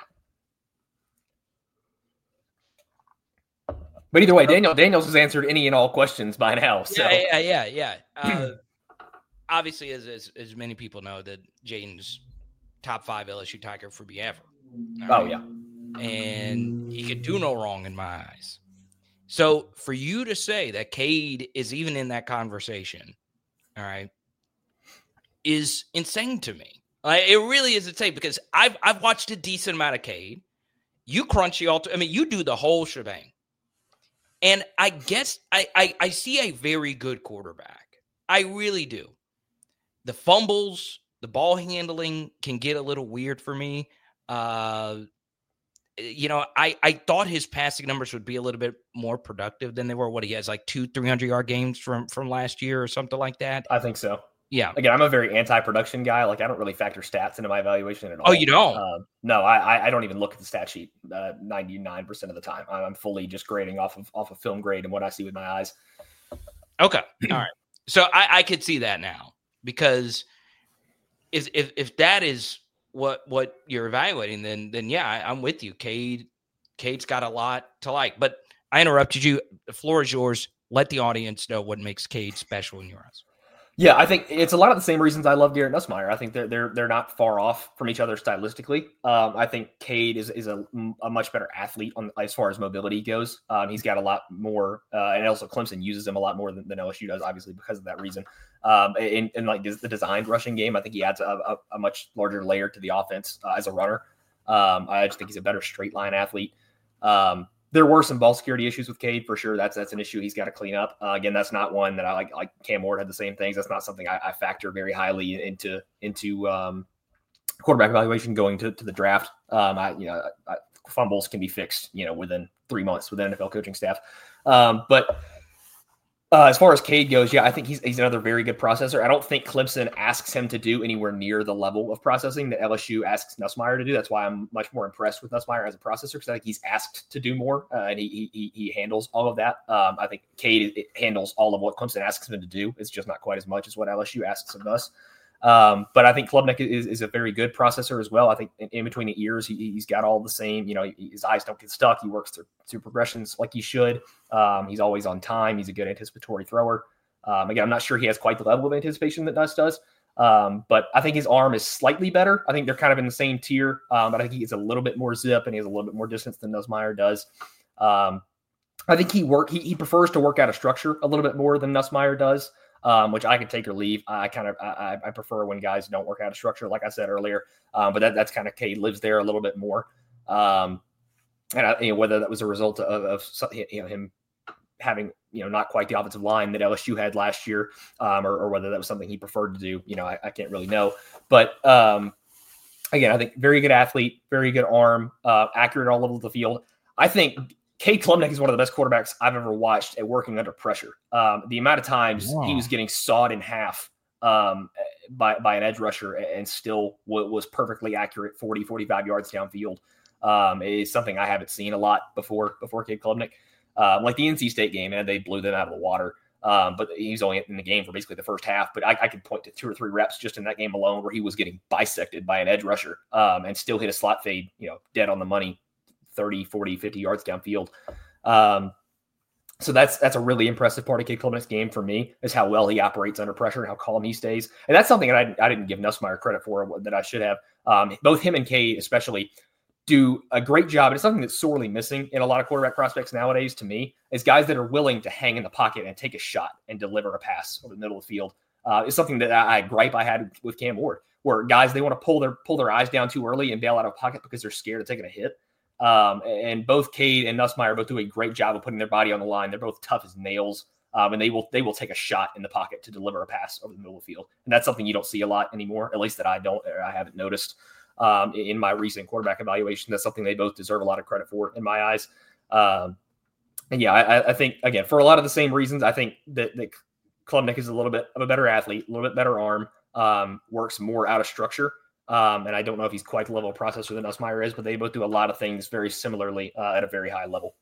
out. But either way, Daniel Daniels has answered any and all questions by now. So. Yeah, yeah, yeah, yeah. Uh, obviously, as, as as many people know, that Jaden's top five L S U Tiger for me ever. Right? Oh yeah, and he could do no wrong in my eyes. So for you to say that Cade is even in that conversation, all right, is insane to me. Like, it really is insane because I've I've watched a decent amount of Cade. You crunch the alter. I mean, you do the whole shebang. And I guess I, I I see a very good quarterback. I really do. The fumbles, the ball handling can get a little weird for me. Uh You know, I, I thought his passing numbers would be a little bit more productive than they were. What he has, like two three hundred yard games from from last year or something like that. I think so. Yeah. Again, I'm a very anti-production guy. Like I don't really factor stats into my evaluation at all. Oh, you don't? Uh, no, I I don't even look at the stat sheet uh, ninety-nine percent of the time. I'm fully just grading off of off of film grade and what I see with my eyes. Okay, all right. So I, I could see that now because if if if that is what what you're evaluating, then then yeah, I, I'm with you. Cade, Cade's got a lot to like. But I interrupted you. The floor is yours. Let the audience know what makes Cade special in your eyes. Yeah, I think it's a lot of the same reasons I love Garrett Nussmeier. I think they're they're they're not far off from each other stylistically. Um, I think Cade is is a, a much better athlete on as far as mobility goes. Um, he's got a lot more, uh, and also Clemson uses him a lot more than, than L S U does, obviously because of that reason. Um, and, and like the designed rushing game, I think he adds a, a, a much larger layer to the offense uh, as a runner. Um, I just think he's a better straight line athlete. Um, There were some ball security issues with Cade for sure. That's that's an issue he's got to clean up. Uh, again, that's not one that I like. Like Cam Ward had the same things. That's not something I, I factor very highly into into um, quarterback evaluation going to, to the draft. Um, I you know I, fumbles can be fixed you know within three months with the N F L coaching staff. Um, but Uh, as far as Cade goes, yeah, I think he's he's another very good processor. I don't think Clemson asks him to do anywhere near the level of processing that L S U asks Nussmeier to do. That's why I'm much more impressed with Nussmeier as a processor, because I think he's asked to do more, uh, and he, he he handles all of that. Um, I think Cade it handles all of what Clemson asks him to do. It's just not quite as much as what L S U asks of us. Um, but I think Klubnik is, is a very good processor as well. I think in, in between the ears, he, he's got all the same, you know, his eyes don't get stuck. He works through, through progressions like he should. Um, he's always on time. He's a good anticipatory thrower. Um, again, I'm not sure he has quite the level of anticipation that Nuss does. Um, but I think his arm is slightly better. I think they're kind of in the same tier. Um, but I think he gets a little bit more zip and he has a little bit more distance than Nussmeier does. Um, I think he work, he, he prefers to work out of structure a little bit more than Nussmeier does. Um, which I could take or leave. I kind of I, I prefer when guys don't work out of structure, like I said earlier. Um, but that, that's kind of Cade lives there a little bit more. Um, and I, you know, whether that was a result of, of you know, him having you know not quite the offensive line that L S U had last year, um, or, or whether that was something he preferred to do, you know, I, I can't really know. But um, again, I think very good athlete, very good arm, uh, accurate all over the field. I think Cade Klubnik is one of the best quarterbacks I've ever watched at working under pressure. Um, the amount of times wow. he was getting sawed in half um, by, by an edge rusher and still w- was perfectly accurate forty, forty-five yards downfield um, is something I haven't seen a lot before, before Cade Klubnik. Um, like the N C State game, and they blew them out of the water. Um, but he was only in the game for basically the first half. But I, I could point to two or three reps just in that game alone where he was getting bisected by an edge rusher um, and still hit a slot fade, you know, dead on the money, thirty, forty, fifty yards downfield. Um, so that's that's a really impressive part of Cade Klubnik's game for me, is how well he operates under pressure and how calm he stays. And that's something that I, I didn't give Nussmeier credit for that I should have. Um, both him and Cade especially do a great job. And it's something that's sorely missing in a lot of quarterback prospects nowadays to me, is guys that are willing to hang in the pocket and take a shot and deliver a pass over the middle of the field. Uh, it's something that I, I gripe I had with Cam Ward, where guys, they want to pull their pull their eyes down too early and bail out of pocket because they're scared of taking a hit. Um, and both Cade and Nussmeier both do a great job of putting their body on the line. They're both tough as nails, um, and they will they will take a shot in the pocket to deliver a pass over the middle of the field. And that's something you don't see a lot anymore, at least that I don't, or I haven't noticed um, in my recent quarterback evaluation. That's something they both deserve a lot of credit for in my eyes. Um, and yeah, I, I think, again, for a lot of the same reasons, I think that, that Klubnik is a little bit of a better athlete, a little bit better arm, um, works more out of structure. Um, and I don't know if he's quite the level of processor that Nussmeier is, but they both do a lot of things very similarly uh, at a very high level.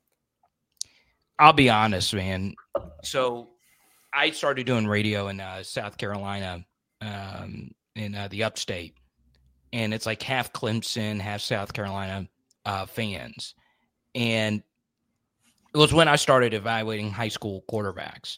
I'll be honest, man. So I started doing radio in uh, South Carolina, um, in uh, the upstate. And it's like half Clemson, half South Carolina uh, fans. And it was when I started evaluating high school quarterbacks.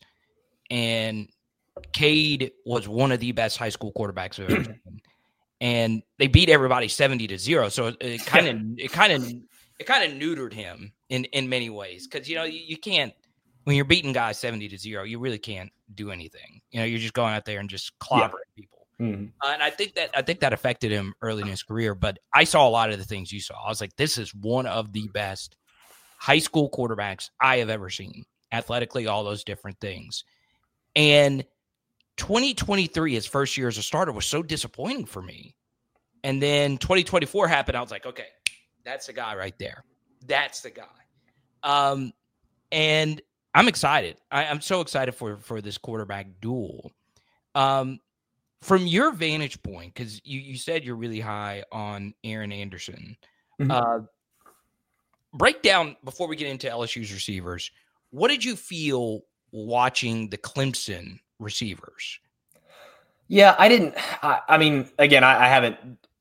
And Cade was one of the best high school quarterbacks I've ever seen. And they beat everybody seventy to zero. So it kind of, it kind of, it kind of neutered him in, in many ways. Cause you know, you, you can't, when you're beating guys seventy to zero, you really can't do anything. You know, you're just going out there and just clobbering yeah. people. Mm-hmm. Uh, and I think that, I think that affected him early in his career, but I saw a lot of the things you saw. I was like, this is one of the best high school quarterbacks I have ever seen, athletically, all those different things. And twenty twenty-three, his first year as a starter, was so disappointing for me. And then twenty twenty-four happened. I was like, okay, that's the guy right there. That's the guy. Um, and I'm excited. I, I'm so excited for, for this quarterback duel. Um, from your vantage point, because you, you said you're really high on Aaron Anderson. Mm-hmm. Uh, break down, before we get into L S U's receivers, what did you feel watching the Clemson receivers? Yeah, I didn't. I, I mean, again, I, I haven't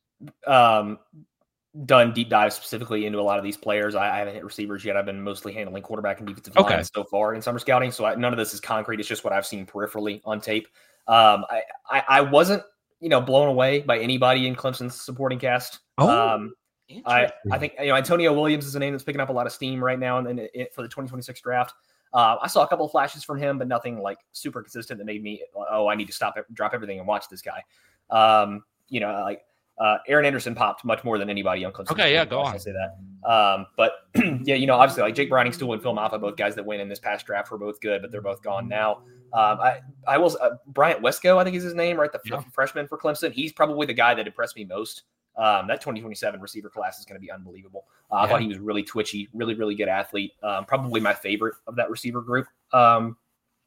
um, done deep dives specifically into a lot of these players. I, I haven't hit receivers yet. I've been mostly handling quarterback and defensive okay. line so far in summer scouting. So I, none of this is concrete. It's just what I've seen peripherally on tape. Um, I, I, I wasn't, you know, blown away by anybody in Clemson's supporting cast. Oh, um, I, I think, you know, Antonio Williams is a name that's picking up a lot of steam right now and then for the twenty twenty-six draft. Uh, I saw a couple of flashes from him, but nothing like super consistent that made me, oh, I need to stop it, drop everything and watch this guy. Um, you know, like uh, Aaron Anderson popped much more than anybody on Clemson. Okay, yeah, go on. I'll say that. Um, but yeah, you know, obviously like Jake Briningstool and Phil Maffa, both guys that went in this past draft were both good, but they're both gone now. Um, I, I will, uh, Bryant Wesco, I think is his name, right? The yeah. freshman for Clemson. He's probably the guy that impressed me most. Um, that twenty twenty-seven receiver class is going to be unbelievable. Uh, yeah. I thought he was really twitchy, really, really good athlete. Um, probably my favorite of that receiver group. Um,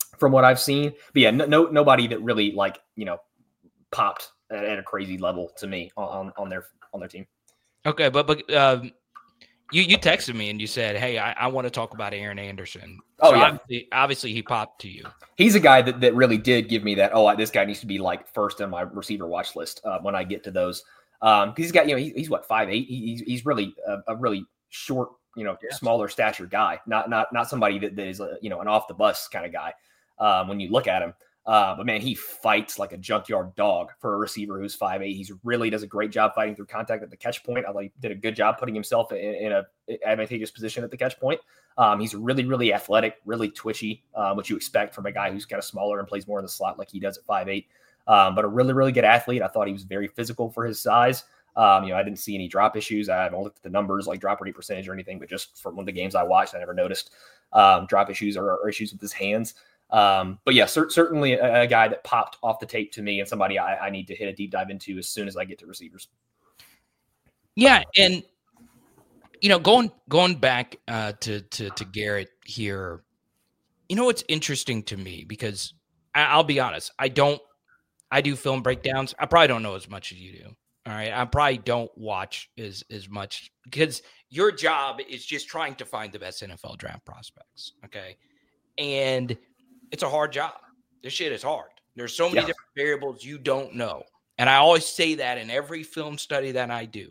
from what I've seen. But yeah, no, no nobody that really like, you know, popped at, at a crazy level to me on, on their on their team. Okay, but but um, you you texted me and you said, "Hey, I, I want to talk about Aaron Anderson." Oh so yeah, obviously, obviously he popped to you. He's a guy that, that really did give me that. Oh, this guy needs to be like first on my receiver watch list uh, when I get to those. Um, because he's got, you know, he, he's what five eight. He, he's he's really a, a really short, you know, yeah. smaller stature guy. Not not not somebody that, that is a, you know, an off the bus kind of guy. Um, when you look at him. Uh, but man, he fights like a junkyard dog for a receiver who's five eight. He's really does a great job fighting through contact at the catch point. I thought he did a good job putting himself in, in a advantageous position at the catch point. Um, he's really, really athletic, really twitchy, um, which you expect from a guy who's kind of smaller and plays more in the slot like he does at five eight. Um, but a really, really good athlete. I thought he was very physical for his size. Um, you know, I didn't see any drop issues. I haven't looked at the numbers like drop rate percentage or anything, but just from one of the games I watched, I never noticed um, drop issues or, or issues with his hands. Um, but yeah, cer- certainly a, a guy that popped off the tape to me and somebody I, I need to hit a deep dive into as soon as I get to receivers. Yeah. And, you know, going, going back uh, to, to, to Garrett here, you know, what's interesting to me because I, I'll be honest, I don't, I do film breakdowns. I probably don't know as much as you do. All right. I probably don't watch as, as much because your job is just trying to find the best N F L draft prospects. Okay. And it's a hard job. This shit is hard. There's so many yeah. different variables you don't know. And I always say that in every film study that I do.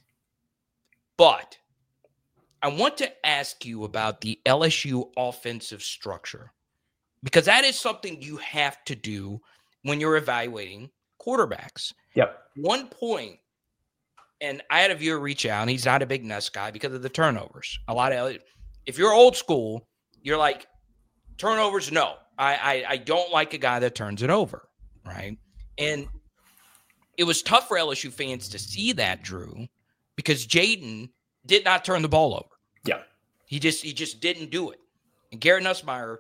But I want to ask you about the L S U offensive structure because that is something you have to do when you're evaluating quarterbacks. Yep. One point, and I had a viewer reach out, and he's not a big Nuss guy because of the turnovers. A lot of, if you're old school, you're like, turnovers, no. I, I I don't like a guy that turns it over, right? And it was tough for L S U fans to see that, Drew, because Jayden did not turn the ball over. Yeah. He just he just didn't do it. And Garrett Nussmeier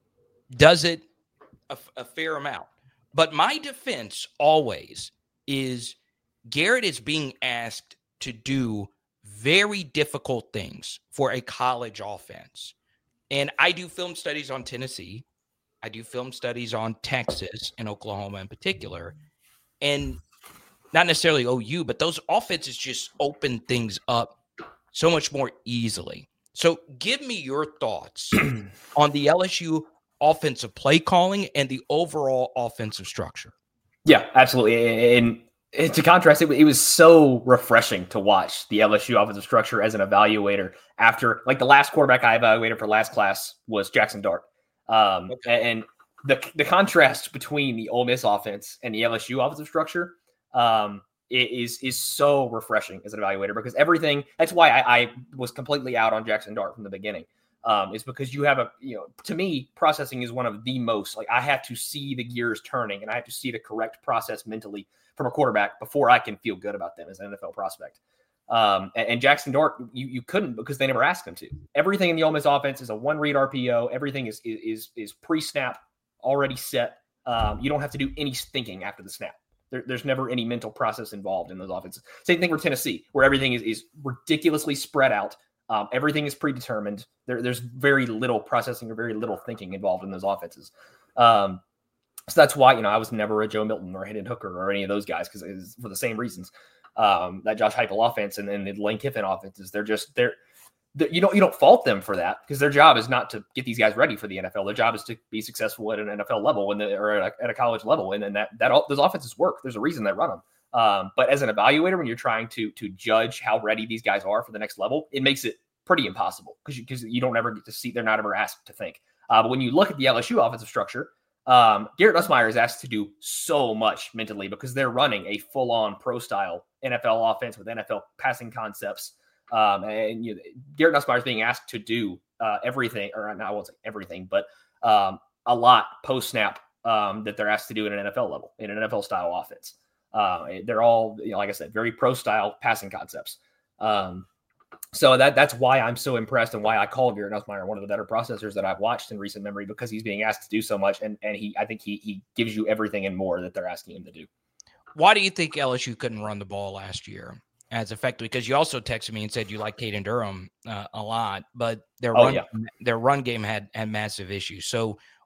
does it a, a fair amount. But my defense always is Garrett is being asked to do very difficult things for a college offense. And I do film studies on Tennessee. I do film studies on Texas and Oklahoma in particular. And not necessarily O U, but those offenses just open things up so much more easily. So give me your thoughts on the L S U offensive play calling and the overall offensive structure. Yeah, absolutely. And, and to contrast, it, it was so refreshing to watch the L S U offensive structure as an evaluator after, like, the last quarterback I evaluated for last class was Jackson Dart. Um, okay. And the the contrast between the Ole Miss offense and the L S U offensive structure um, is is so refreshing as an evaluator because everything. That's why I, I was completely out on Jackson Dart from the beginning. Um, is because you have a, you know, to me, processing is one of the most, like, I have to see the gears turning and I have to see the correct process mentally from a quarterback before I can feel good about them as an N F L prospect. Um, and, and Jackson Dart, you, you couldn't because they never asked him to. Everything in the Ole Miss offense is a one read R P O. Everything is, is, is pre-snap, already set. Um, you don't have to do any thinking after the snap. There, there's never any mental process involved in those offenses. Same thing for Tennessee, where everything is, is ridiculously spread out. Um, everything is predetermined. There, there's very little processing or very little thinking involved in those offenses. Um, so that's why, you know, I was never a Joe Milton or a Hendon Hooker or any of those guys because it's for the same reasons. Um, that Josh Heupel offense and then the Lane Kiffin offenses, they're just they're, they're you don't you don't fault them for that because their job is not to get these guys ready for the N F L. Their job is to be successful at an N F L level and or at a, at a college level, and then that that all, those offenses work. There's a reason they run them. Um, but as an evaluator, when you're trying to to judge how ready these guys are for the next level, it makes it pretty impossible because you, because you don't ever get to see, they're not ever asked to think. Uh, but when you look at the L S U offensive structure, um, Garrett Nussmeier is asked to do so much mentally because they're running a full-on pro-style N F L offense with N F L passing concepts. Um, and you know, Garrett Nussmeier is being asked to do uh, everything, or not, I won't say everything, but um, a lot post-snap um, that they're asked to do at an N F L level, in an N F L-style offense. Uh, they're all, you know, like I said, very pro-style passing concepts. Um, So that that's why I'm so impressed and why I call Garrett Nussmeier one of the better processors that I've watched in recent memory because he's being asked to do so much. And, and he I think he he gives you everything and more that they're asking him to do. Why do you think L S U couldn't run the ball last year as effectively? Because you also texted me and said you like Caden Durham uh, a lot, but their oh, run yeah. their run game had, had massive issues. So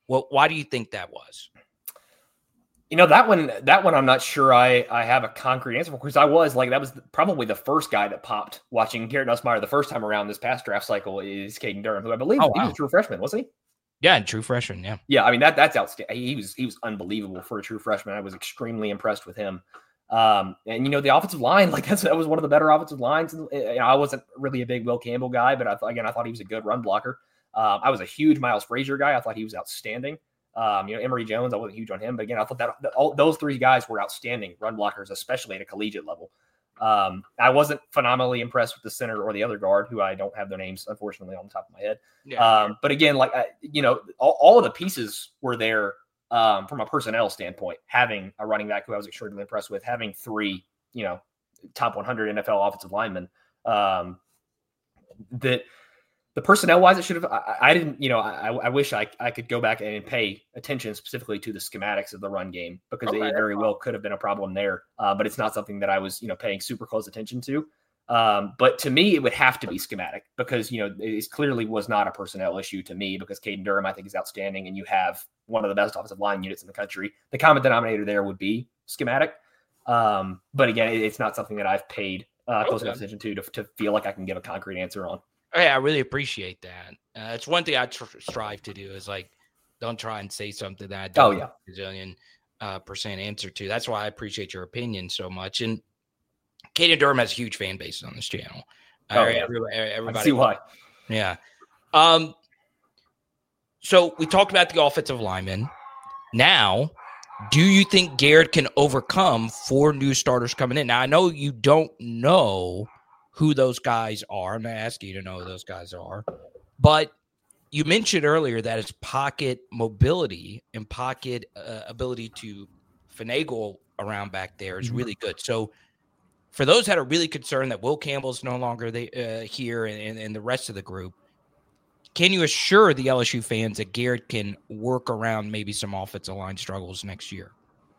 Well, why do you think that was? You know, that one, that one, I'm not sure I, I have a concrete answer for, because I was like, that was probably the first guy that popped watching Garrett Nussmeier the first time around this past draft cycle is Caden Durham, who I believe oh, he wow. was a true freshman, wasn't he? Yeah, true freshman. Yeah. Yeah. I mean, that that's outstanding. He was, he was unbelievable for a true freshman. I was extremely impressed with him. Um, and you know, the offensive line, like that's, that was one of the better offensive lines. And you know, I wasn't really a big Will Campbell guy, but I thought, again, I thought he was a good run blocker. Um, I was a huge Miles Frazier guy. I thought he was outstanding. Um, you know, Emory Jones, I wasn't huge on him, but again, I thought that, that all those three guys were outstanding run blockers, especially at a collegiate level. Um, I wasn't phenomenally impressed with the center or the other guard, who I don't have their names, unfortunately, on the top of my head. Yeah. Um, but again, like, I, you know, all, all of the pieces were there um, from a personnel standpoint, having a running back who I was extremely impressed with, having three, you know, top one hundred N F L offensive linemen um, that, The personnel wise, it should have. I, I didn't, you know, I, I wish I, I could go back and pay attention specifically to the schematics of the run game, because okay. it very well could have been a problem there. Uh, but it's not something that I was, you know, paying super close attention to. Um, but to me, it would have to be schematic, because, you know, it clearly was not a personnel issue to me, because Caden Durham, I think, is outstanding, and you have one of the best offensive line units in the country. The common denominator there would be schematic. Um, but again, it, it's not something that I've paid uh, close okay. enough attention to, to to feel like I can give a concrete answer on. Hey, I really appreciate that. Uh, it's one thing I tr- strive to do is like, don't try and say something that I don't oh, yeah. have a zillion uh, percent answer to. That's why I appreciate your opinion so much. And Caden Durham has a huge fan base on this channel. Oh, uh, yeah. Everybody, everybody I see why. Yeah. Um. So we talked about the offensive linemen. Now, do you think Garrett can overcome four new starters coming in? Now, I know you don't know who those guys are. I'm not asking you to know who those guys are. But you mentioned earlier that it's pocket mobility and pocket uh, ability to finagle around back there is mm-hmm. really good. So for those that are really concerned that Will Campbell's no longer the, uh, here and, and the rest of the group, can you assure the L S U fans that Garrett can work around maybe some offensive line struggles next year?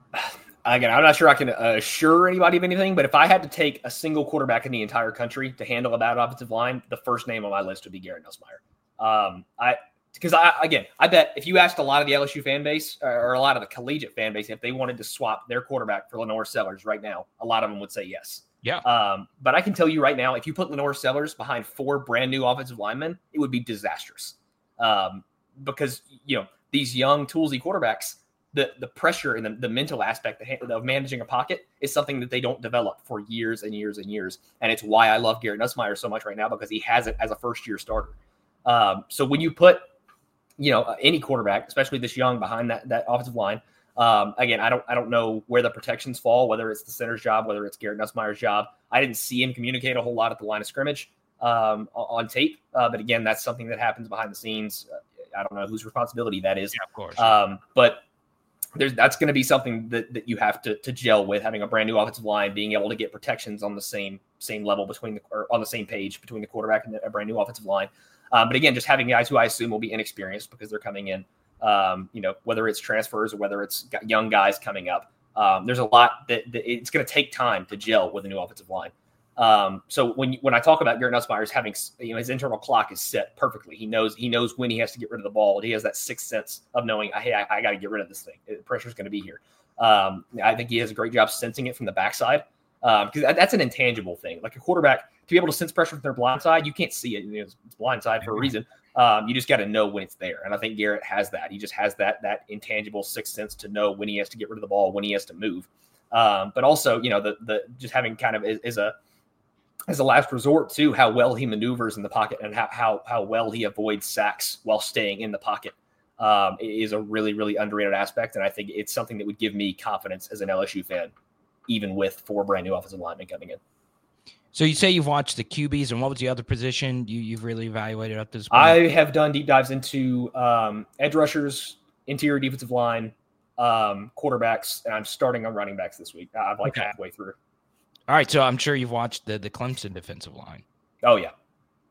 Again, I'm not sure I can assure anybody of anything, but if I had to take a single quarterback in the entire country to handle a bad offensive line, the first name on my list would be Garrett Nussmeier. Um, I because I again, I bet if you asked a lot of the L S U fan base or a lot of the collegiate fan base if they wanted to swap their quarterback for Lenore Sellers right now, a lot of them would say yes. Yeah. Um, but I can tell you right now, if you put Lenore Sellers behind four brand new offensive linemen, it would be disastrous. Um, because you know these young toolsy quarterbacks. The, the pressure and the, the mental aspect of managing a pocket is something that they don't develop for years and years and years. And it's why I love Garrett Nussmeier so much right now, because he has it as a first-year starter. Um, so when you put, you know, any quarterback, especially this young, behind that that offensive line, um, again, I don't I don't know where the protections fall, whether it's the center's job, whether it's Garrett Nussmeier's job. I didn't see him communicate a whole lot at the line of scrimmage um, on tape. Uh, but again, that's something that happens behind the scenes. I don't know whose responsibility that is. Yeah, of course. Um, but There's, that's going to be something that, that you have to, to gel with, having a brand new offensive line, being able to get protections on the same same level between the or on the same page between the quarterback and a brand new offensive line. Um, but again, just having guys who I assume will be inexperienced because they're coming in, um, you know, whether it's transfers or whether it's young guys coming up. Um, there's a lot that, that it's going to take time to gel with a new offensive line. Um, so when when I talk about Garrett Nussmeier having, you know, his internal clock is set perfectly. He knows he knows when he has to get rid of the ball. He has that sixth sense of knowing, hey, I, I got to get rid of this thing. The pressure's going to be here. Um, I think he has a great job sensing it from the backside because um, that's an intangible thing. Like a quarterback, to be able to sense pressure from their blind side, you can't see it. You know, it's blind side for a reason. Um, you just got to know when it's there. And I think Garrett has that. He just has that that intangible sixth sense to know when he has to get rid of the ball, when he has to move. Um, but also, you know, the the just having kind of is, is a as a last resort to how well he maneuvers in the pocket and how how how well he avoids sacks while staying in the pocket um, is a really, really underrated aspect. And I think it's something that would give me confidence as an L S U fan, even with four brand new offensive linemen coming in. So you say you've watched the Q Bs, and what was the other position you, you've really evaluated up to this point? I have done deep dives into um, edge rushers, interior defensive line, um, quarterbacks, and I'm starting on running backs this week. I'm like okay. halfway through. All right, so I'm sure you've watched the, the Clemson defensive line. Oh, yeah.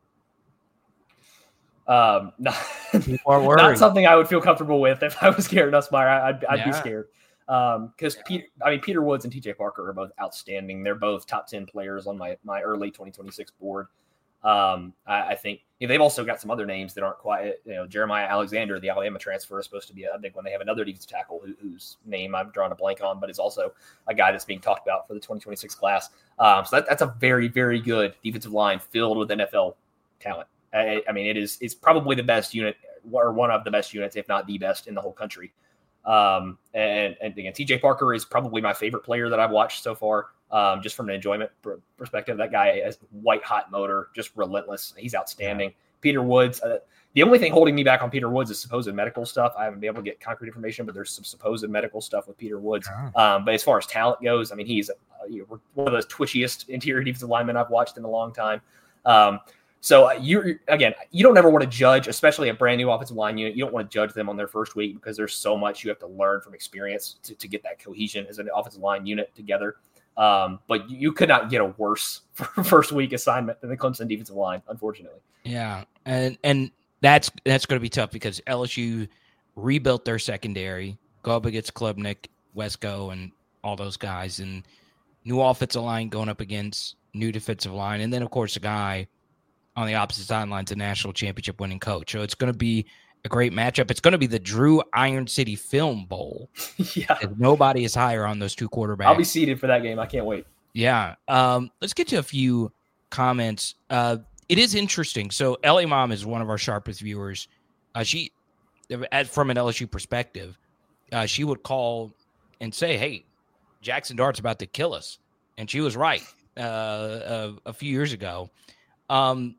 Um, not, not something I would feel comfortable with if I was Garrett Nussmeier. I'd, I'd yeah. be scared. Um, because yeah. Peter, I mean, Peter Woods and T J Parker are both outstanding. They're both top ten players on my my early twenty twenty-six board. Um, I, I think you know, they've also got some other names that aren't quite, you know, Jeremiah Alexander, the Alabama transfer, is supposed to be a big one. They have another defensive tackle who, whose name I'm drawing a blank on, but is also a guy that's being talked about for the twenty twenty-six class. Um, so that, that's a very, very good defensive line filled with N F L talent. I, I mean, it is it's probably the best unit or one of the best units, if not the best in the whole country. Um, and, and again, T J Parker is probably my favorite player that I've watched so far. Um, just from an enjoyment perspective, that guy has white hot motor, just relentless. He's outstanding. Yeah. Peter Woods. Uh, the only thing holding me back on Peter Woods is supposed medical stuff. I haven't been able to get concrete information, but there's some supposed medical stuff with Peter Woods. Oh. Um, but as far as talent goes, I mean, he's uh, you know, one of the twitchiest interior defensive linemen I've watched in a long time. Um, so you again, you don't ever want to judge, especially a brand new offensive line unit. You don't want to judge them on their first week because there's so much you have to learn from experience to, to get that cohesion as an offensive line unit together. Um, but you could not get a worse first week assignment than the Clemson defensive line, unfortunately. Yeah, and and that's that's going to be tough because L S U rebuilt their secondary, go up against Klubnik, Wesco, and all those guys, and new offensive line going up against new defensive line, and then of course a guy on the opposite sidelines, a national championship winning coach. So it's going to be a great matchup. It's going to be the Drew Iron City Film Bowl. Yeah. Nobody is higher on those two quarterbacks. I'll be seated for that game. I can't wait. Yeah. Um, let's get to a few comments. Uh, it is interesting. So L A Mom is one of our sharpest viewers. Uh, she, as from an L S U perspective, uh, she would call and say, hey, Jackson Dart's about to kill us. And she was right uh, a, a few years ago. Um,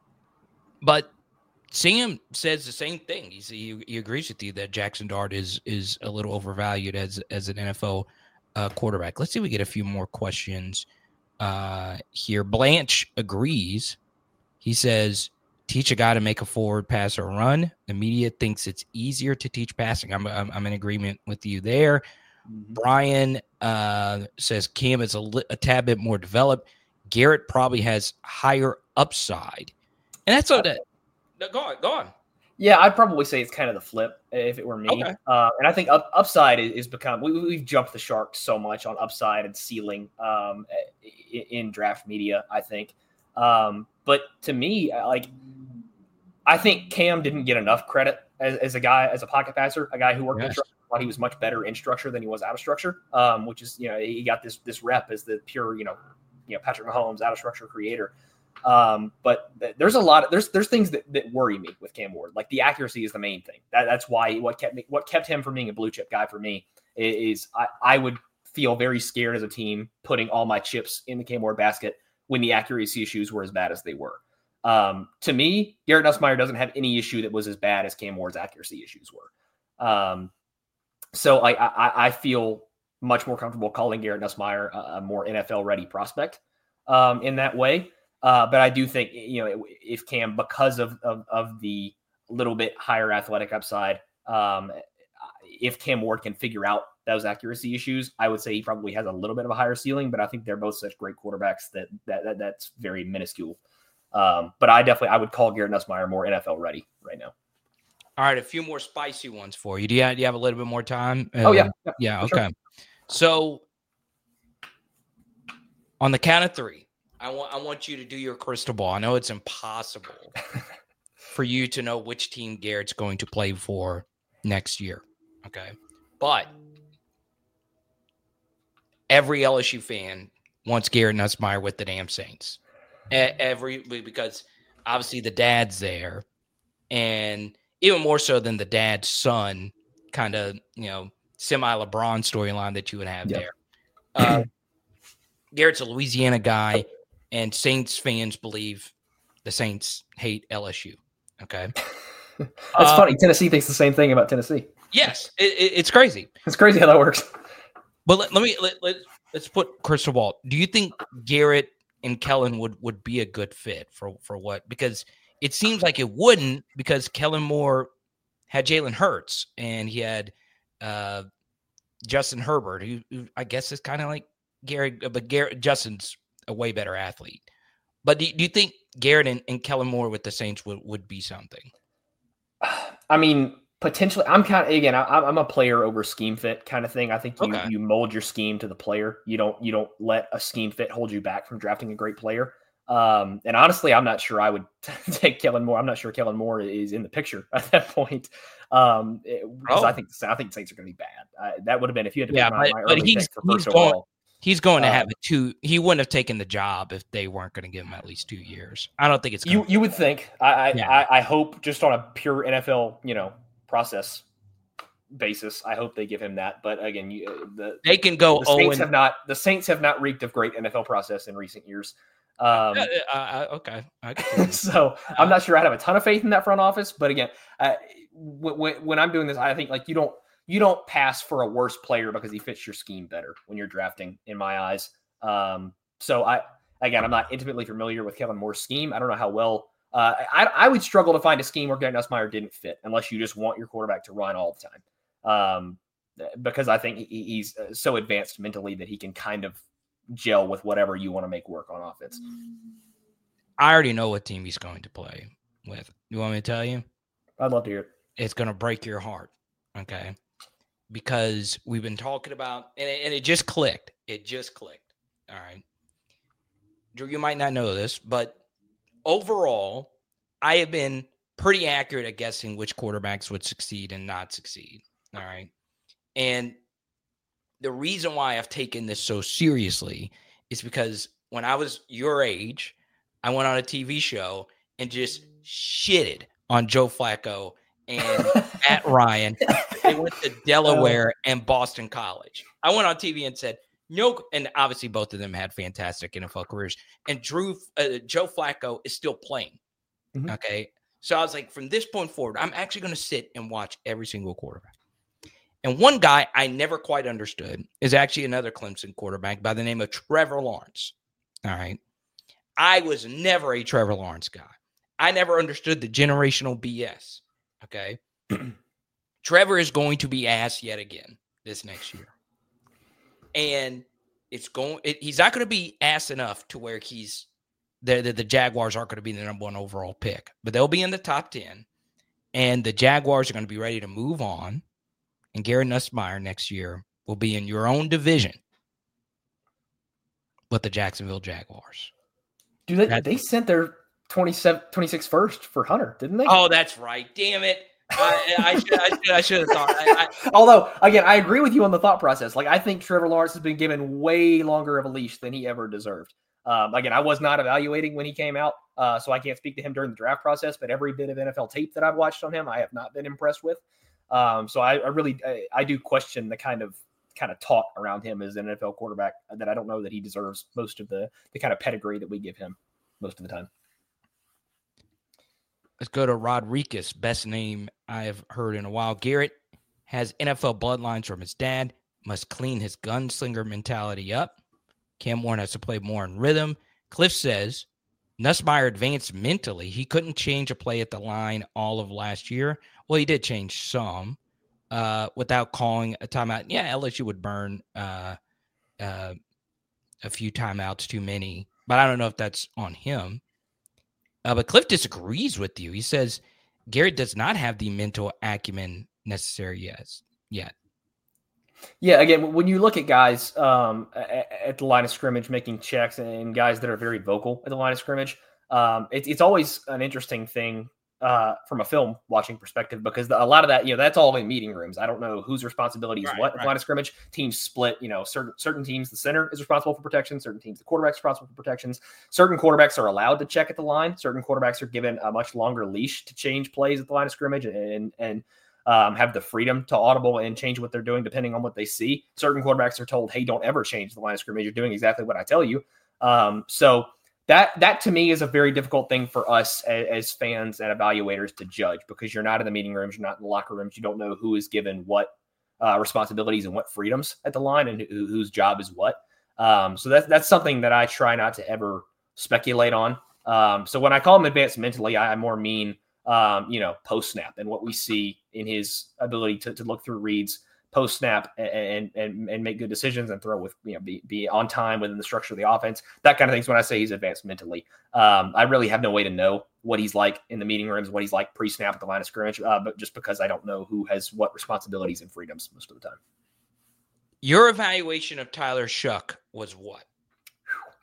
but Sam says the same thing. He, he he agrees with you that Jackson Dart is is a little overvalued as as an N F L uh, quarterback. Let's see if we get a few more questions uh, here. Blanche agrees. He says, teach a guy to make a forward pass or run. The media thinks it's easier to teach passing. I'm I'm, I'm in agreement with you there. Mm-hmm. Brian uh, says Cam is a, li- a tad bit more developed. Garrett probably has higher upside. And that's so that no, go on, go on. Yeah, I'd probably say it's kind of the flip if it were me. Okay. Uh, and I think up, upside is, is become we, we've jumped the shark so much on upside and ceiling um, in, in draft media. I think, um, but to me, like I think Cam didn't get enough credit as, as a guy as a pocket passer, a guy who worked yes. in structure. I thought he was much better in structure than he was out of structure, um, which is you know he got this this rep as the pure you know you know Patrick Mahomes out of structure creator. Um, but th- there's a lot of, there's, there's things that, that worry me with Cam Ward. Like the accuracy is the main thing. That, that's why what kept me, what kept him from being a blue chip guy for me is, is I, I would feel very scared as a team putting all my chips in the Cam Ward basket when the accuracy issues were as bad as they were. Um, to me, Garrett Nussmeier doesn't have any issue that was as bad as Cam Ward's accuracy issues were. Um, so I, I, I feel much more comfortable calling Garrett Nussmeier a, a more N F L ready prospect, um, in that way. Uh, but I do think, you know, if Cam, because of, of, of the little bit higher athletic upside, um, if Cam Ward can figure out those accuracy issues, I would say he probably has a little bit of a higher ceiling, but I think they're both such great quarterbacks that, that, that that's very minuscule. Um, but I definitely, I would call Garrett Nussmeier more N F L ready right now. All right. A few more spicy ones for you. Do you have, do you have a little bit more time? Uh, oh yeah. Yeah. yeah okay. Sure. So on the count of three, I want I want you to do your crystal ball. I know it's impossible for you to know which team Garrett's going to play for next year. Okay. But every L S U fan wants Garrett Nussmeier with the damn Saints. Every because obviously the dad's there. And even more so than the dad's son kind of, you know, semi-LeBron storyline that you would have yep. there. Uh, Garrett's a Louisiana guy. And Saints fans believe the Saints hate L S U. Okay. That's uh, funny. Tennessee thinks the same thing about Tennessee. Yes. It, it, it's crazy. It's crazy how that works. But let, let me, let, let, let's put crystal ball. Do you think Garrett and Kellen would, would be a good fit for, for what? Because it seems like it wouldn't because Kellen Moore had Jalen Hurts and he had uh, Justin Herbert, who, who I guess is kind of like Garrett, but Garrett, Justin's a way better athlete. But do, do you think Garrett and, and Kellen Moore with the Saints would, would be something? I mean, potentially. I'm kind of, again, I, I'm a player over scheme fit kind of thing. I think you, okay. you mold your scheme to the player. You don't you don't let a scheme fit hold you back from drafting a great player. Um, and honestly, I'm not sure I would take Kellen Moore. I'm not sure Kellen Moore is in the picture at that point. Um, because oh. I think I think the Saints are going to be bad. Uh, that would have been if you had to yeah, pick but, my, my but early he's, pick for he's first going, overall. He's going to um, have a two. He wouldn't have taken the job if they weren't going to give him at least two years. I don't think it's you. Be. You would think. I I, yeah. I I hope just on a pure N F L you know process basis, I hope they give him that. But again, you, the they can go. The Saints have not. The Saints have not reeked of great N F L process in recent years. Um, uh, uh, okay. so uh, I'm not sure I have a ton of faith in that front office. But again, uh, when, when I'm doing this, I think like you don't you don't pass for a worse player because he fits your scheme better when you're drafting, in my eyes. Um, so I again, I'm not intimately familiar with Kellen Moore's scheme. I don't know how well. Uh, I I would struggle to find a scheme where Garrett Nussmeier didn't fit unless you just want your quarterback to run all the time. Um, because I think he, he's so advanced mentally that he can kind of gel with whatever you want to make work on offense. I already know what team he's going to play with. You want me to tell you? I'd love to hear it. It's going to break your heart, okay? Because we've been talking about, and it, and it just clicked. It just clicked, all right? Drew, you might not know this, but overall, I have been pretty accurate at guessing which quarterbacks would succeed and not succeed, all right? And the reason why I've taken this so seriously is because when I was your age, I went on a T V show and just shitted on Joe Flacco and Matt Ryan. They went to Delaware and Boston College. I went on T V and said, no, and obviously both of them had fantastic N F L careers. And Drew, uh, Joe Flacco is still playing. Mm-hmm. Okay. So I was like, from this point forward, I'm actually going to sit and watch every single quarterback. And one guy I never quite understood is actually another Clemson quarterback by the name of Trevor Lawrence. All right. I was never a Trevor Lawrence guy. I never understood the generational B S. Okay. Trevor is going to be asked yet again this next year. And it's going, it, he's not going to be asked enough to where he's the, the, the Jaguars aren't going to be the number one overall pick, but they'll be in the top ten. And the Jaguars are going to be ready to move on. And Garrett Nussmeier next year will be in your own division with the Jacksonville Jaguars. Dude, they, they sent their twenty-seven, twenty-six first for Hunter, didn't they? Oh, that's right. Damn it. I, I, should, I, should, I should have thought. I, I, Although, again, I agree with you on the thought process. Like, I think Trevor Lawrence has been given way longer of a leash than he ever deserved. Um, again, I was not evaluating when he came out, uh, so I can't speak to him during the draft process, but every bit of N F L tape that I've watched on him, I have not been impressed with. Um, so I, I really, I, I do question the kind of kind of talk around him as an N F L quarterback that I don't know that he deserves most of the the kind of pedigree that we give him most of the time. Let's go to Rodriguez, best name I've heard in a while. Garrett has N F L bloodlines from his dad, must clean his gunslinger mentality up. Cam Warren has to play more in rhythm. Cliff says Nussmeier advanced mentally. He couldn't change a play at the line all of last year. Well, he did change some uh, without calling a timeout. Yeah, L S U would burn uh, uh, a few timeouts too many, but I don't know if that's on him. Uh, but Cliff disagrees with you. He says Garrett does not have the mental acumen necessary yet. yet. Yeah, again, when you look at guys um, at the line of scrimmage making checks and guys that are very vocal at the line of scrimmage, um, it, it's always an interesting thing uh, from a film watching perspective because the, a lot of that, you know, that's all in meeting rooms. I don't know whose responsibility is right, what at right. the line of scrimmage. Teams split, you know, certain certain teams, the center is responsible for protection. Certain teams, the quarterback's responsible for protections. Certain quarterbacks are allowed to check at the line. Certain quarterbacks are given a much longer leash to change plays at the line of scrimmage and and um, have the freedom to audible and change what they're doing depending on what they see. Certain quarterbacks are told, hey, don't ever change the line of scrimmage. You're doing exactly what I tell you. Um, so that that to me is a very difficult thing for us as, as fans and evaluators to judge because you're not in the meeting rooms, you're not in the locker rooms, you don't know who is given what uh, responsibilities and what freedoms at the line and who, whose job is what. Um, so that's that's something that I try not to ever speculate on. Um, so when I call him advanced mentally, I, I more mean um, you know post snap and what we see in his ability to, to look through reads post snap and, and and make good decisions and throw with, you know, be, be on time within the structure of the offense, that kind of things. When I say he's advanced mentally, um, I really have no way to know what he's like in the meeting rooms, what he's like pre-snap at the line of scrimmage, uh, but just because I don't know who has what responsibilities and freedoms most of the time. Your evaluation of Tyler Shough was what?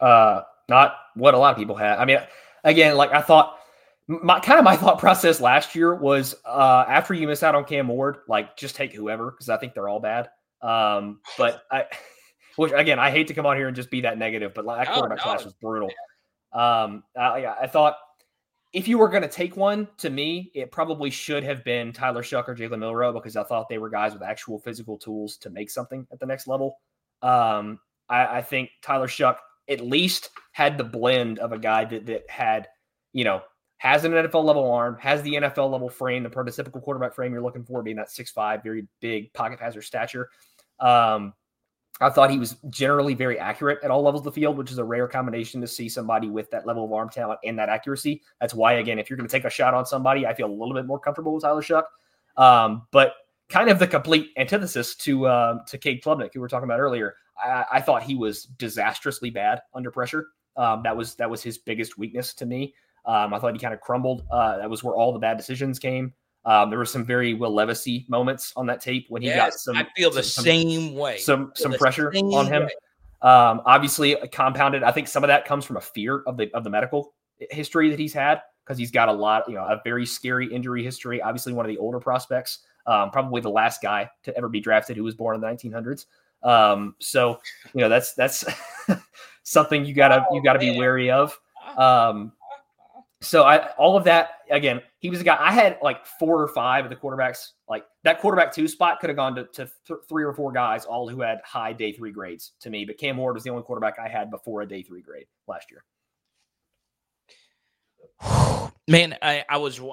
Uh, not what a lot of people had. I mean, again, like I thought, my kind of my thought process last year was uh, after you miss out on Cam Ward, like just take whoever because I think they're all bad. Um, but I, which again, I hate to come on here and just be that negative, but that quarterback oh, no. class was brutal. Um, I, I thought if you were going to take one, to me, it probably should have been Tyler Shough or Jalen Milroe because I thought they were guys with actual physical tools to make something at the next level. Um, I, I think Tyler Shough at least had the blend of a guy that that had, you know, has an N F L level arm, has the N F L level frame, the prototypical quarterback frame you're looking for, being that six five, very big pocket passer stature. Um, I thought he was generally very accurate at all levels of the field, which is a rare combination to see somebody with that level of arm talent and that accuracy. That's why, again, if you're going to take a shot on somebody, I feel a little bit more comfortable with Tyler Shough. Um, but kind of the complete antithesis to uh, to Cade Klubnik, who we were talking about earlier. I, I thought he was disastrously bad under pressure. Um, that was that was his biggest weakness to me. Um, I thought he kind of crumbled. Uh, that was where all the bad decisions came. Um, there were some very Will Levis-y moments on that tape when he yes, got some. I feel the some, same way. Some some pressure on him. Um, obviously, compounded. I think some of that comes from a fear of the of the medical history that he's had because he's got a lot, you know, a very scary injury history. Obviously, one of the older prospects, um, probably the last guy to ever be drafted who was born in the nineteen hundreds. Um, so you know that's that's something you gotta you gotta be wary of. Um, So I, all of that, again, he was a guy, I had like four or five of the quarterbacks, like that quarterback two spot could have gone to, to th- three or four guys, all who had high day three grades to me. But Cam Ward was the only quarterback I had before a day three grade last year. Man, I, I was,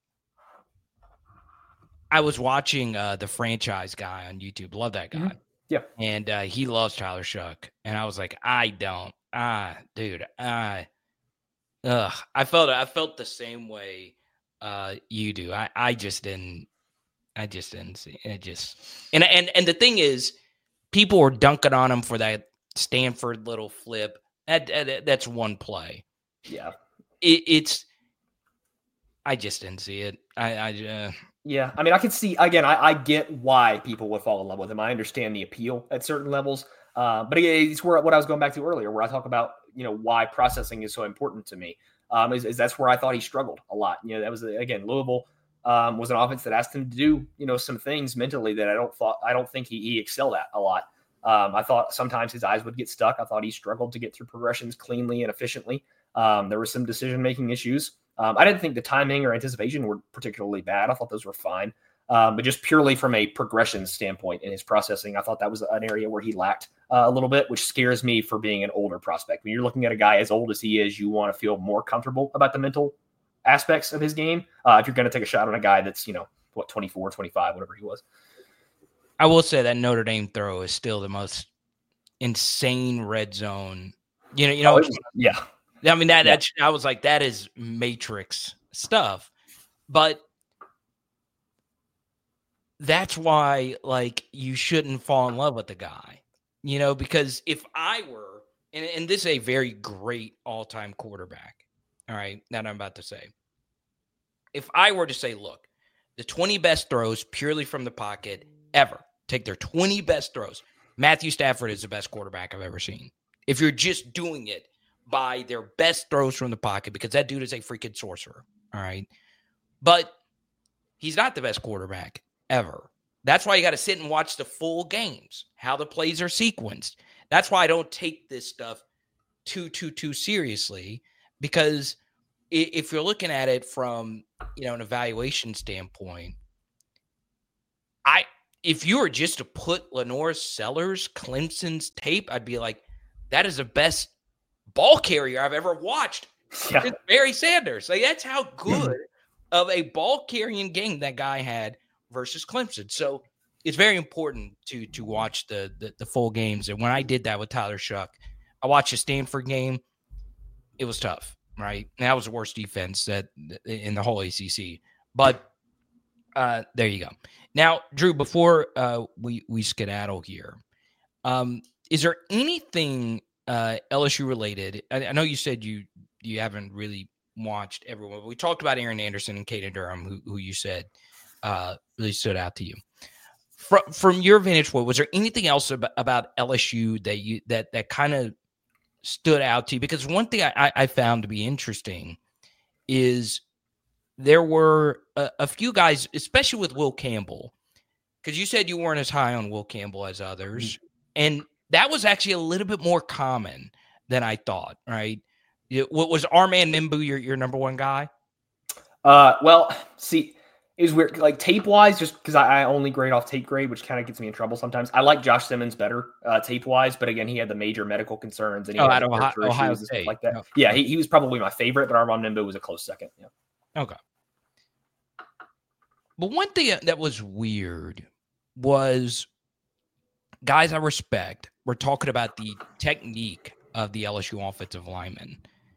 I was watching uh, the franchise guy on YouTube. Love that guy. Mm-hmm. Yeah. And uh, he loves Tyler Shough. And I was like, I don't, ah, dude, I, Ugh, I felt I felt the same way uh, you do. I, I just didn't. I just didn't see it. Just and and and the thing is, people were dunking on him for that Stanford little flip. That, that that's one play. Yeah, it, it's. I just didn't see it. I. I uh, yeah, I mean, I could see again. I, I get why people would fall in love with him. I understand the appeal at certain levels. Uh, but it's where what I was going back to earlier, where I talk about, you know, why processing is so important to me. Um, is, is that's where I thought he struggled a lot. You know, that was again Louisville um, was an offense that asked him to do, you know, some things mentally that I don't thought I don't think he, he excelled at a lot. Um, I thought sometimes his eyes would get stuck. I thought he struggled to get through progressions cleanly and efficiently. Um, there were some decision making issues. Um, I didn't think the timing or anticipation were particularly bad. I thought those were fine. Um, but just purely from a progression standpoint in his processing, I thought that was an area where he lacked uh, a little bit, which scares me for being an older prospect. When you're looking at a guy as old as he is, you want to feel more comfortable about the mental aspects of his game. Uh, if you're going to take a shot on a guy that's, you know, what, twenty-four, twenty-five, whatever he was. I will say that Notre Dame throw is still the most insane red zone. You know, you know, oh, was, yeah. I mean, that, yeah. that I was like, that is Matrix stuff. But that's why, like, you shouldn't fall in love with the guy, you know, because if I were, and, and this is a very great all-time quarterback, all right, that I'm about to say. If I were to say, look, the twenty best throws purely from the pocket ever, take their twenty best throws, Matthew Stafford is the best quarterback I've ever seen. If you're just doing it by their best throws from the pocket, because that dude is a freaking sorcerer, all right? But he's not the best quarterback ever. That's why you got to sit and watch the full games, how the plays are sequenced. That's why I don't take this stuff too, too, too seriously, because if you're looking at it from, you know, an evaluation standpoint, I if you were just to put Lenore Sellers, Clemson's tape, I'd be like, that is the best ball carrier I've ever watched. Yeah. It's Barry Sanders. Like, that's how good of a ball carrying game that guy had versus Clemson. So it's very important to to watch the, the the full games. And when I did that with Tyler Shough, I watched the Stanford game. It was tough, right? And that was the worst defense that in the whole A C C. But uh, there you go. Now, Drew, before uh, we we skedaddle here, um, is there anything uh, L S U related? I, I know you said you you haven't really watched everyone. But we talked about Aaron Anderson and Caden Durham, who who you said uh, really stood out to you. From from your vantage point, was there anything else about, about L S U that you that that kind of stood out to you? Because one thing I, I found to be interesting is there were a, a few guys, especially with Will Campbell, because you said you weren't as high on Will Campbell as others. Mm-hmm. And that was actually a little bit more common than I thought, right? It, what was Armand Nimbu your, your number one guy? Uh, well, see, it was weird. Like tape wise, just because I, I only grade off tape grade, which kind of gets me in trouble sometimes. I like Josh Simmons better uh, tape wise, but again, he had the major medical concerns and he oh, had Ohio, Ohio issues and State. stuff like that. No. Yeah, he, he was probably my favorite, but Armand Nimbu was a close second. Yeah. Okay. But one thing that was weird was guys I respect were talking about the technique of the L S U offensive linemen.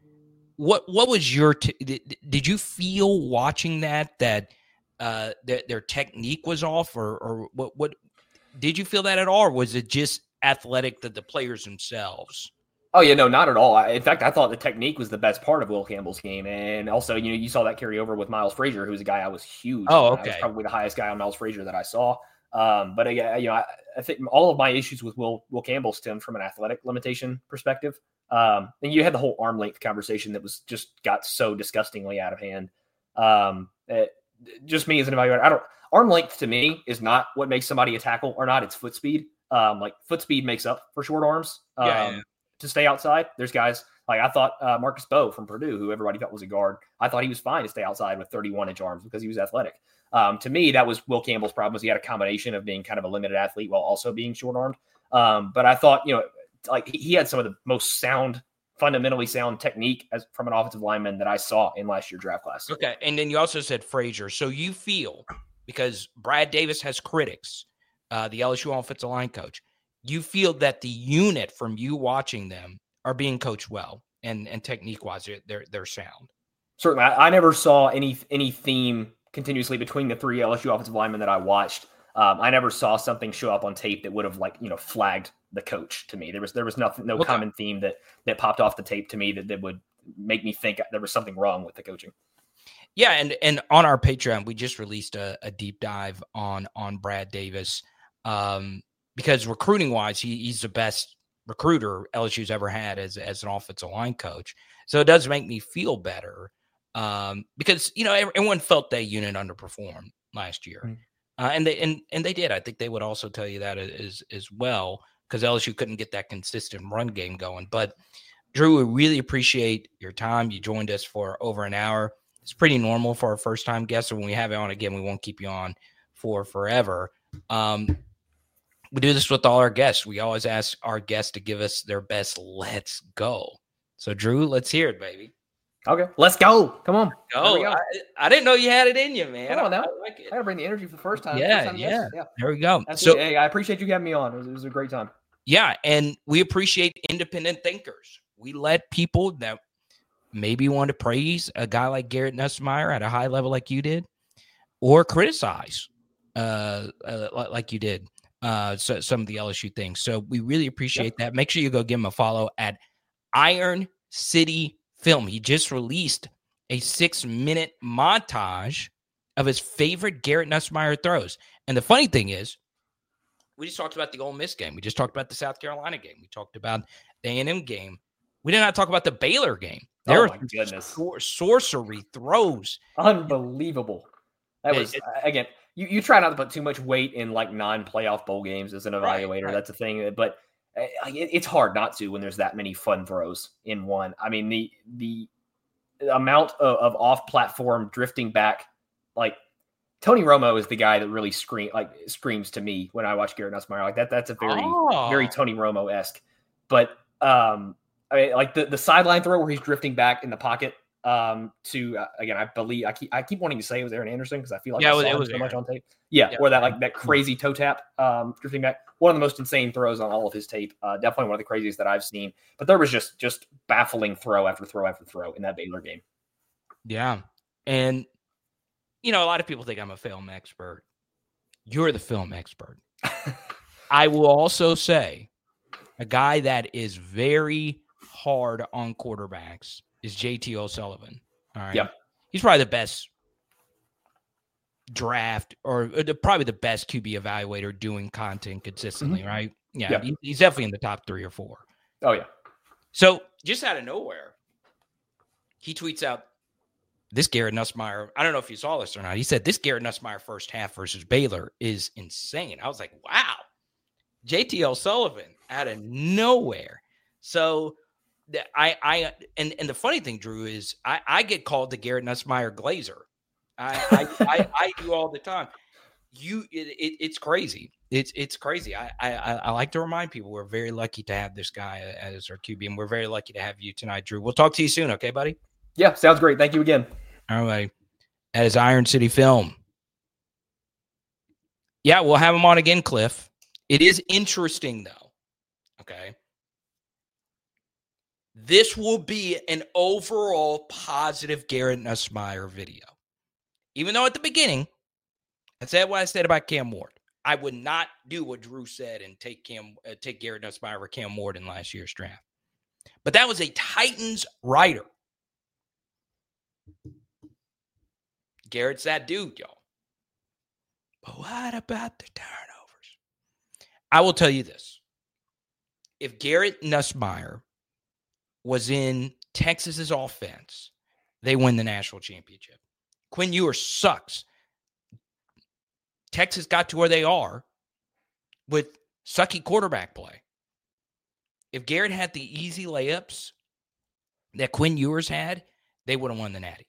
What what was your t- did, did you feel watching that that uh, their, their technique was off, or or what what did you feel that at all, or was it just athletic that the players themselves? Oh yeah, no, not at all. I, in fact, I thought the technique was the best part of Will Campbell's game, and also you know you saw that carry over with Miles Frazier, who's a guy I was huge. Oh, on. okay, I was probably the highest guy on Miles Frazier that I saw. Um, but again, you know, I, I think all of my issues with Will Will Campbell stemmed from an athletic limitation perspective. Um, and you had the whole arm length conversation that was just got so disgustingly out of hand. Um, it, just me as an evaluator, I don't arm length to me is not what makes somebody a tackle or not. It's foot speed. Um, like foot speed makes up for short arms. Um, yeah, yeah. To stay outside, there's guys like I thought uh, Marcus Bowe from Purdue, who everybody thought was a guard. I thought he was fine to stay outside with thirty-one inch arms because he was athletic. Um, to me, that was Will Campbell's problem. Was he had a combination of being kind of a limited athlete while also being short armed. Um, but I thought, you know, like he, he had some of the most sound, fundamentally sound technique as from an offensive lineman that I saw in last year's draft class. Okay, and then you also said Frazier. So you feel, because Brad Davis has critics, uh, the L S U offensive line coach, you feel that the unit from you watching them are being coached well and and technique wise they're, they're they're sound. Certainly, I, I never saw any any theme continuously between the three L S U offensive linemen that I watched. Um, I never saw something show up on tape that would have like you know flagged the coach to me. There was there was nothing no okay. common theme that that popped off the tape to me that, that would make me think there was something wrong with the coaching. Yeah, and and on our Patreon we just released a, a deep dive on on Brad Davis. Um, Because recruiting wise, he, he's the best recruiter L S U's ever had as, as an offensive line coach. So it does make me feel better um, because, you know, everyone felt that unit underperformed last year. Mm-hmm. Uh, and they and, and they did. I think they would also tell you that as, as well because L S U couldn't get that consistent run game going. But, Drew, we really appreciate your time. You joined us for over an hour. It's pretty normal for our first-time guests. So when we have you on again, we won't keep you on for forever. Um We do this with all our guests. We always ask our guests to give us their best let's go. So, Drew, let's hear it, baby. Okay. Let's go. Come on. Go. go. I, I didn't know you had it in you, man. Come on now. I, I like it. I got to bring the energy for the first time. Yeah, first time yeah. yeah. There we go. That's so, hey, I appreciate you having me on. It was, it was a great time. Yeah, and we appreciate independent thinkers. We let people that maybe want to praise a guy like Garrett Nussmeier at a high level like you did or criticize uh, uh, like you did. Uh, so some of the L S U things. So we really appreciate yep. that. Make sure you go give him a follow at Iron City Film. He just released a six-minute montage of his favorite Garrett Nussmeier throws. And the funny thing is, we just talked about the Ole Miss game. We just talked about the South Carolina game. We talked about the A and M game. We did not talk about the Baylor game. There oh, my goodness. Sor- sorcery throws. Unbelievable. That was, it, again, you, you try not to put too much weight in like non-playoff bowl games as an evaluator. Right, right. That's a thing. But it, it's hard not to when there's that many fun throws in one. I mean, the the amount of, of off-platform drifting back, like Tony Romo is the guy that really scream like screams to me when I watch Garrett Nussmeier. Like that, that's a very, oh. very Tony Romo-esque. But um, I mean, like the, the sideline throw where he's drifting back in the pocket. Um, to uh, again, I believe I keep I keep wanting to say it was Aaron Anderson because I feel like yeah, I saw it was him so Aaron. much on tape. Yeah, yeah, or that like that crazy toe tap, um, drifting back. One of the most insane throws on all of his tape. Uh, definitely one of the craziest that I've seen. But there was just just baffling throw after throw after throw in that Baylor game. Yeah, and you know a lot of people think I'm a film expert. You're the film expert. I will also say a guy that is very hard on quarterbacks is J T O'Sullivan. All right. Yeah. He's probably the best draft or the, probably the best Q B evaluator doing content consistently, mm-hmm. right? Yeah. yeah. He, he's definitely in the top three or four. Oh, yeah. So just out of nowhere, he tweets out this Garrett Nussmeier. I don't know if you saw this or not. He said this Garrett Nussmeier first half versus Baylor is insane. I was like, wow, J T L Sullivan out of nowhere. So I, I, and, and the funny thing, Drew, is I, I get called the Garrett Nussmeier Glazer. I, I, I, I do all the time. You, it, it, it's crazy. It's, it's crazy. I, I, I like to remind people we're very lucky to have this guy as our Q B, and we're very lucky to have you tonight, Drew. We'll talk to you soon. Okay, buddy? Yeah. Sounds great. Thank you again. All right. That is Iron City Film. Yeah, we'll have him on again, Cliff. It is interesting, though. Okay. This will be an overall positive Garrett Nussmeier video. Even though at the beginning, I said what I said about Cam Ward. I would not do what Drew said and take Cam, uh, take Garrett Nussmeier or Cam Ward in last year's draft. But that was a Titans writer. Garrett's that dude, y'all. But what about the turnovers? I will tell you this. If Garrett Nussmeier was in Texas's offense, they win the national championship. Quinn Ewers sucks. Texas got to where they are with sucky quarterback play. If Garrett had the easy layups that Quinn Ewers had, they would have won the Natty.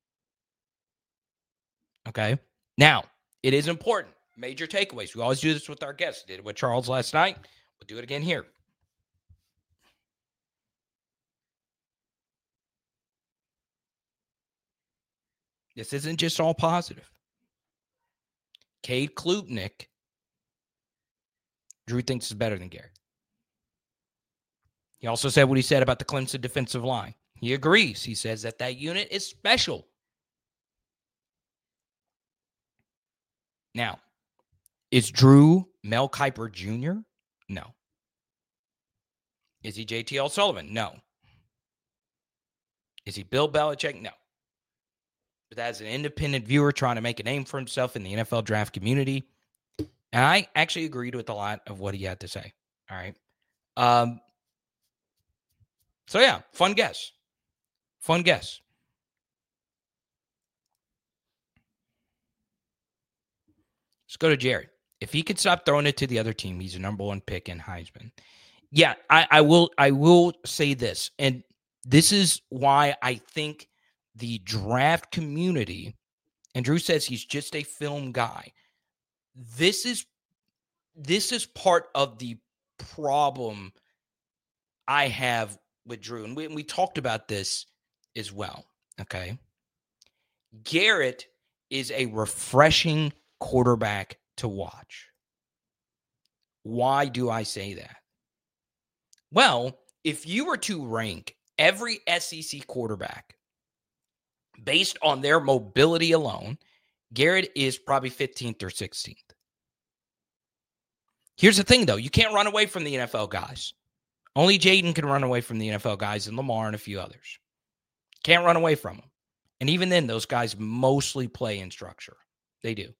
Okay? Now, it is important. Major takeaways. We always do this with our guests. Did it with Charles last night. We'll do it again here. This isn't just all positive. Cade Klubnik, Drew thinks is better than Garrett. He also said what he said about the Clemson defensive line. He agrees. He says that that unit is special. Now, is Drew Mel Kiper Junior? No. Is he J T L Sullivan? No. Is he Bill Belichick? No. But as an independent viewer trying to make a name for himself in the N F L draft community, and I actually agreed with a lot of what he had to say. All right. Um, so, yeah, fun guess. Fun guess. Let's go to Jared. If he could stop throwing it to the other team, he's a number one pick in Heisman. Yeah, I, I will. I will say this, and this is why I think the draft community, and Drew says he's just a film guy. This is this is part of the problem I have with Drew, and we, and we talked about this as well. Okay, Garrett is a refreshing quarterback to watch. Why do I say that? Well, if you were to rank every S E C quarterback based on their mobility alone, Garrett is probably fifteenth or sixteenth. Here's the thing, though. You can't run away from the N F L guys. Only Jaden can run away from the N F L guys, and Lamar and a few others. Can't run away from them. And even then, those guys mostly play in structure. They do.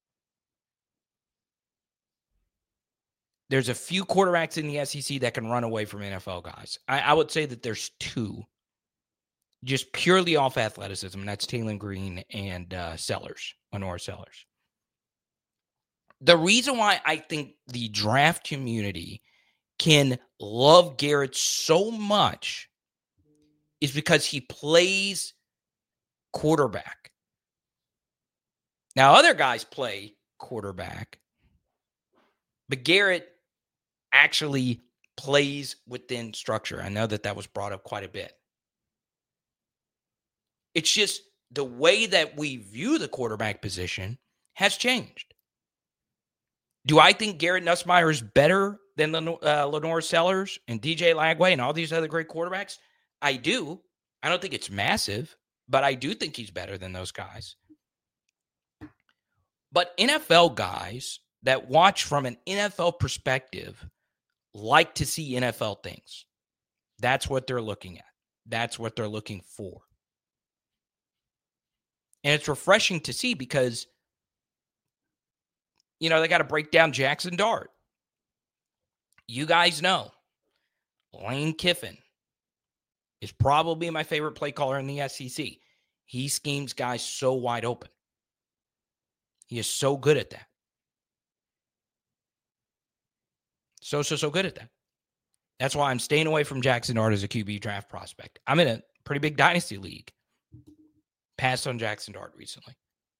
There's a few quarterbacks in the S E C that can run away from N F L guys. I, I would say that there's two. Just purely off athleticism. That's Taylor Green and uh, Sellers, Honora Sellers. The reason why I think the draft community can love Garrett so much is because he plays quarterback. Now, other guys play quarterback, but Garrett actually plays within structure. I know that that was brought up quite a bit. It's just the way that we view the quarterback position has changed. Do I think Garrett Nussmeier is better than uh, Lenore Sellers and D J Lagway and all these other great quarterbacks? I do. I don't think it's massive, but I do think he's better than those guys. But N F L guys that watch from an N F L perspective like to see N F L things. That's what they're looking at. That's what they're looking for. And it's refreshing to see because, you know, they got to break down Jackson Dart. You guys know Lane Kiffin, is probably my favorite play caller in the S E C. He schemes guys so wide open. He is so good at that. So, so, so good at that. That's why I'm staying away from Jackson Dart as a Q B draft prospect. I'm in a pretty big dynasty league. Passed on Jackson Dart recently.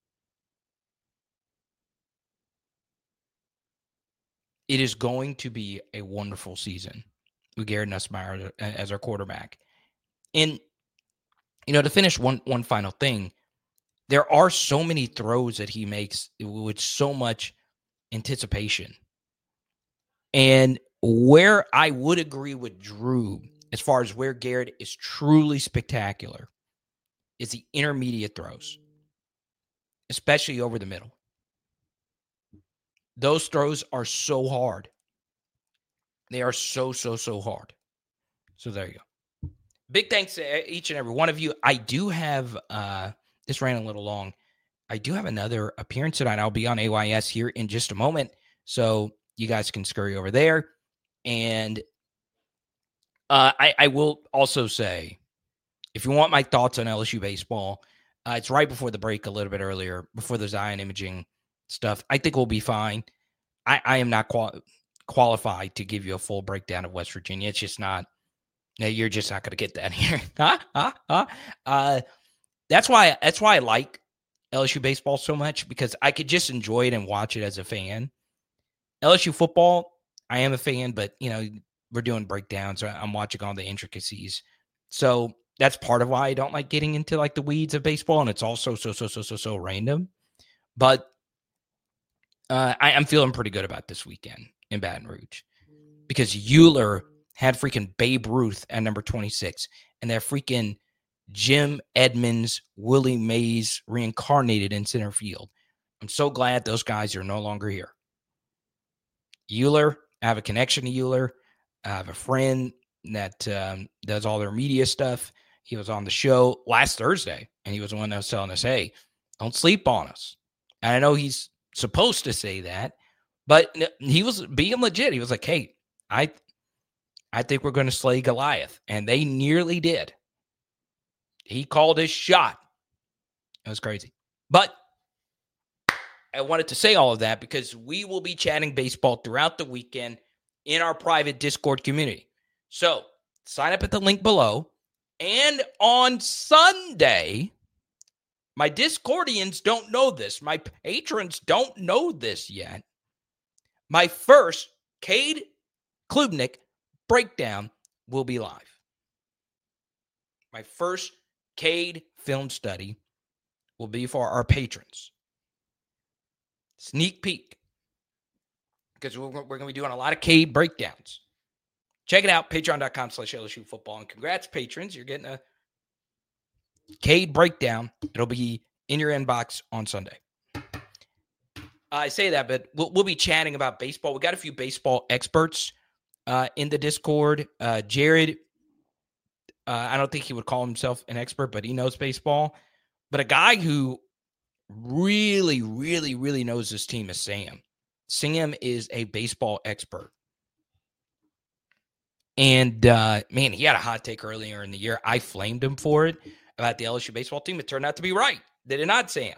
It is going to be a wonderful season with Garrett Nussmeier as our quarterback. And, you know, to finish one one final thing, there are so many throws that he makes with so much anticipation. And where I would agree with Drew, as far as where Garrett is truly spectacular, is the intermediate throws, especially over the middle. Those throws are so hard. They are so, so, so hard. So there you go. Big thanks to each and every one of you. I do have, uh, this ran a little long. I do have another appearance tonight. I'll be on A Y S here in just a moment. So you guys can scurry over there. And uh, I, I will also say, if you want my thoughts on L S U baseball, uh, it's right before the break, a little bit earlier, before the Zion imaging stuff. I think we'll be fine. I, I am not qual- qualified to give you a full breakdown of West Virginia. It's just not. You're just not going to get that here. huh? Huh? Huh? Uh, that's why. That's why I like L S U baseball so much, because I could just enjoy it and watch it as a fan. L S U football, I am a fan, but you know we're doing breakdowns. So I'm watching all the intricacies. So that's part of why I don't like getting into like the weeds of baseball, and it's also so so so so so random. But uh, I, I'm feeling pretty good about this weekend in Baton Rouge, because Euler had freaking Babe Ruth at number twenty-six, and that freaking Jim Edmonds, Willie Mays reincarnated in center field. I'm so glad those guys are no longer here. Euler, I have a connection to Euler. I have a friend that um, does all their media stuff. He was on the show last Thursday, and he was the one that was telling us, hey, don't sleep on us. And I know he's supposed to say that, but he was being legit. He was like, hey, I I think we're going to slay Goliath. And they nearly did. He called his shot. It was crazy. But I wanted to say all of that because we will be chatting baseball throughout the weekend in our private Discord community. So sign up at the link below. And on Sunday, my Discordians don't know this. My patrons don't know this yet. My first Cade Klubnik breakdown will be live. My first Cade film study will be for our patrons. Sneak peek. Because we're, we're going to be doing a lot of Cade breakdowns. Check it out, patreon.com slash LSU football. And congrats, patrons. You're getting a Cade breakdown. It'll be in your inbox on Sunday. I say that, but we'll, we'll be chatting about baseball. We got a few baseball experts uh, in the Discord. Uh, Jared, uh, I don't think he would call himself an expert, but he knows baseball. But a guy who really, really, really knows this team is Sam. Sam is a baseball expert. And, uh, man, he had a hot take earlier in the year. I flamed him for it about the L S U baseball team. It turned out to be right. Did it not, Sam?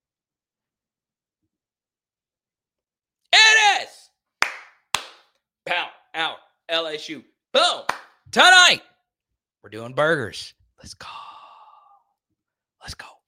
It is! Pound out L S U. Boom! Tonight, we're doing burgers. Let's go. Let's go.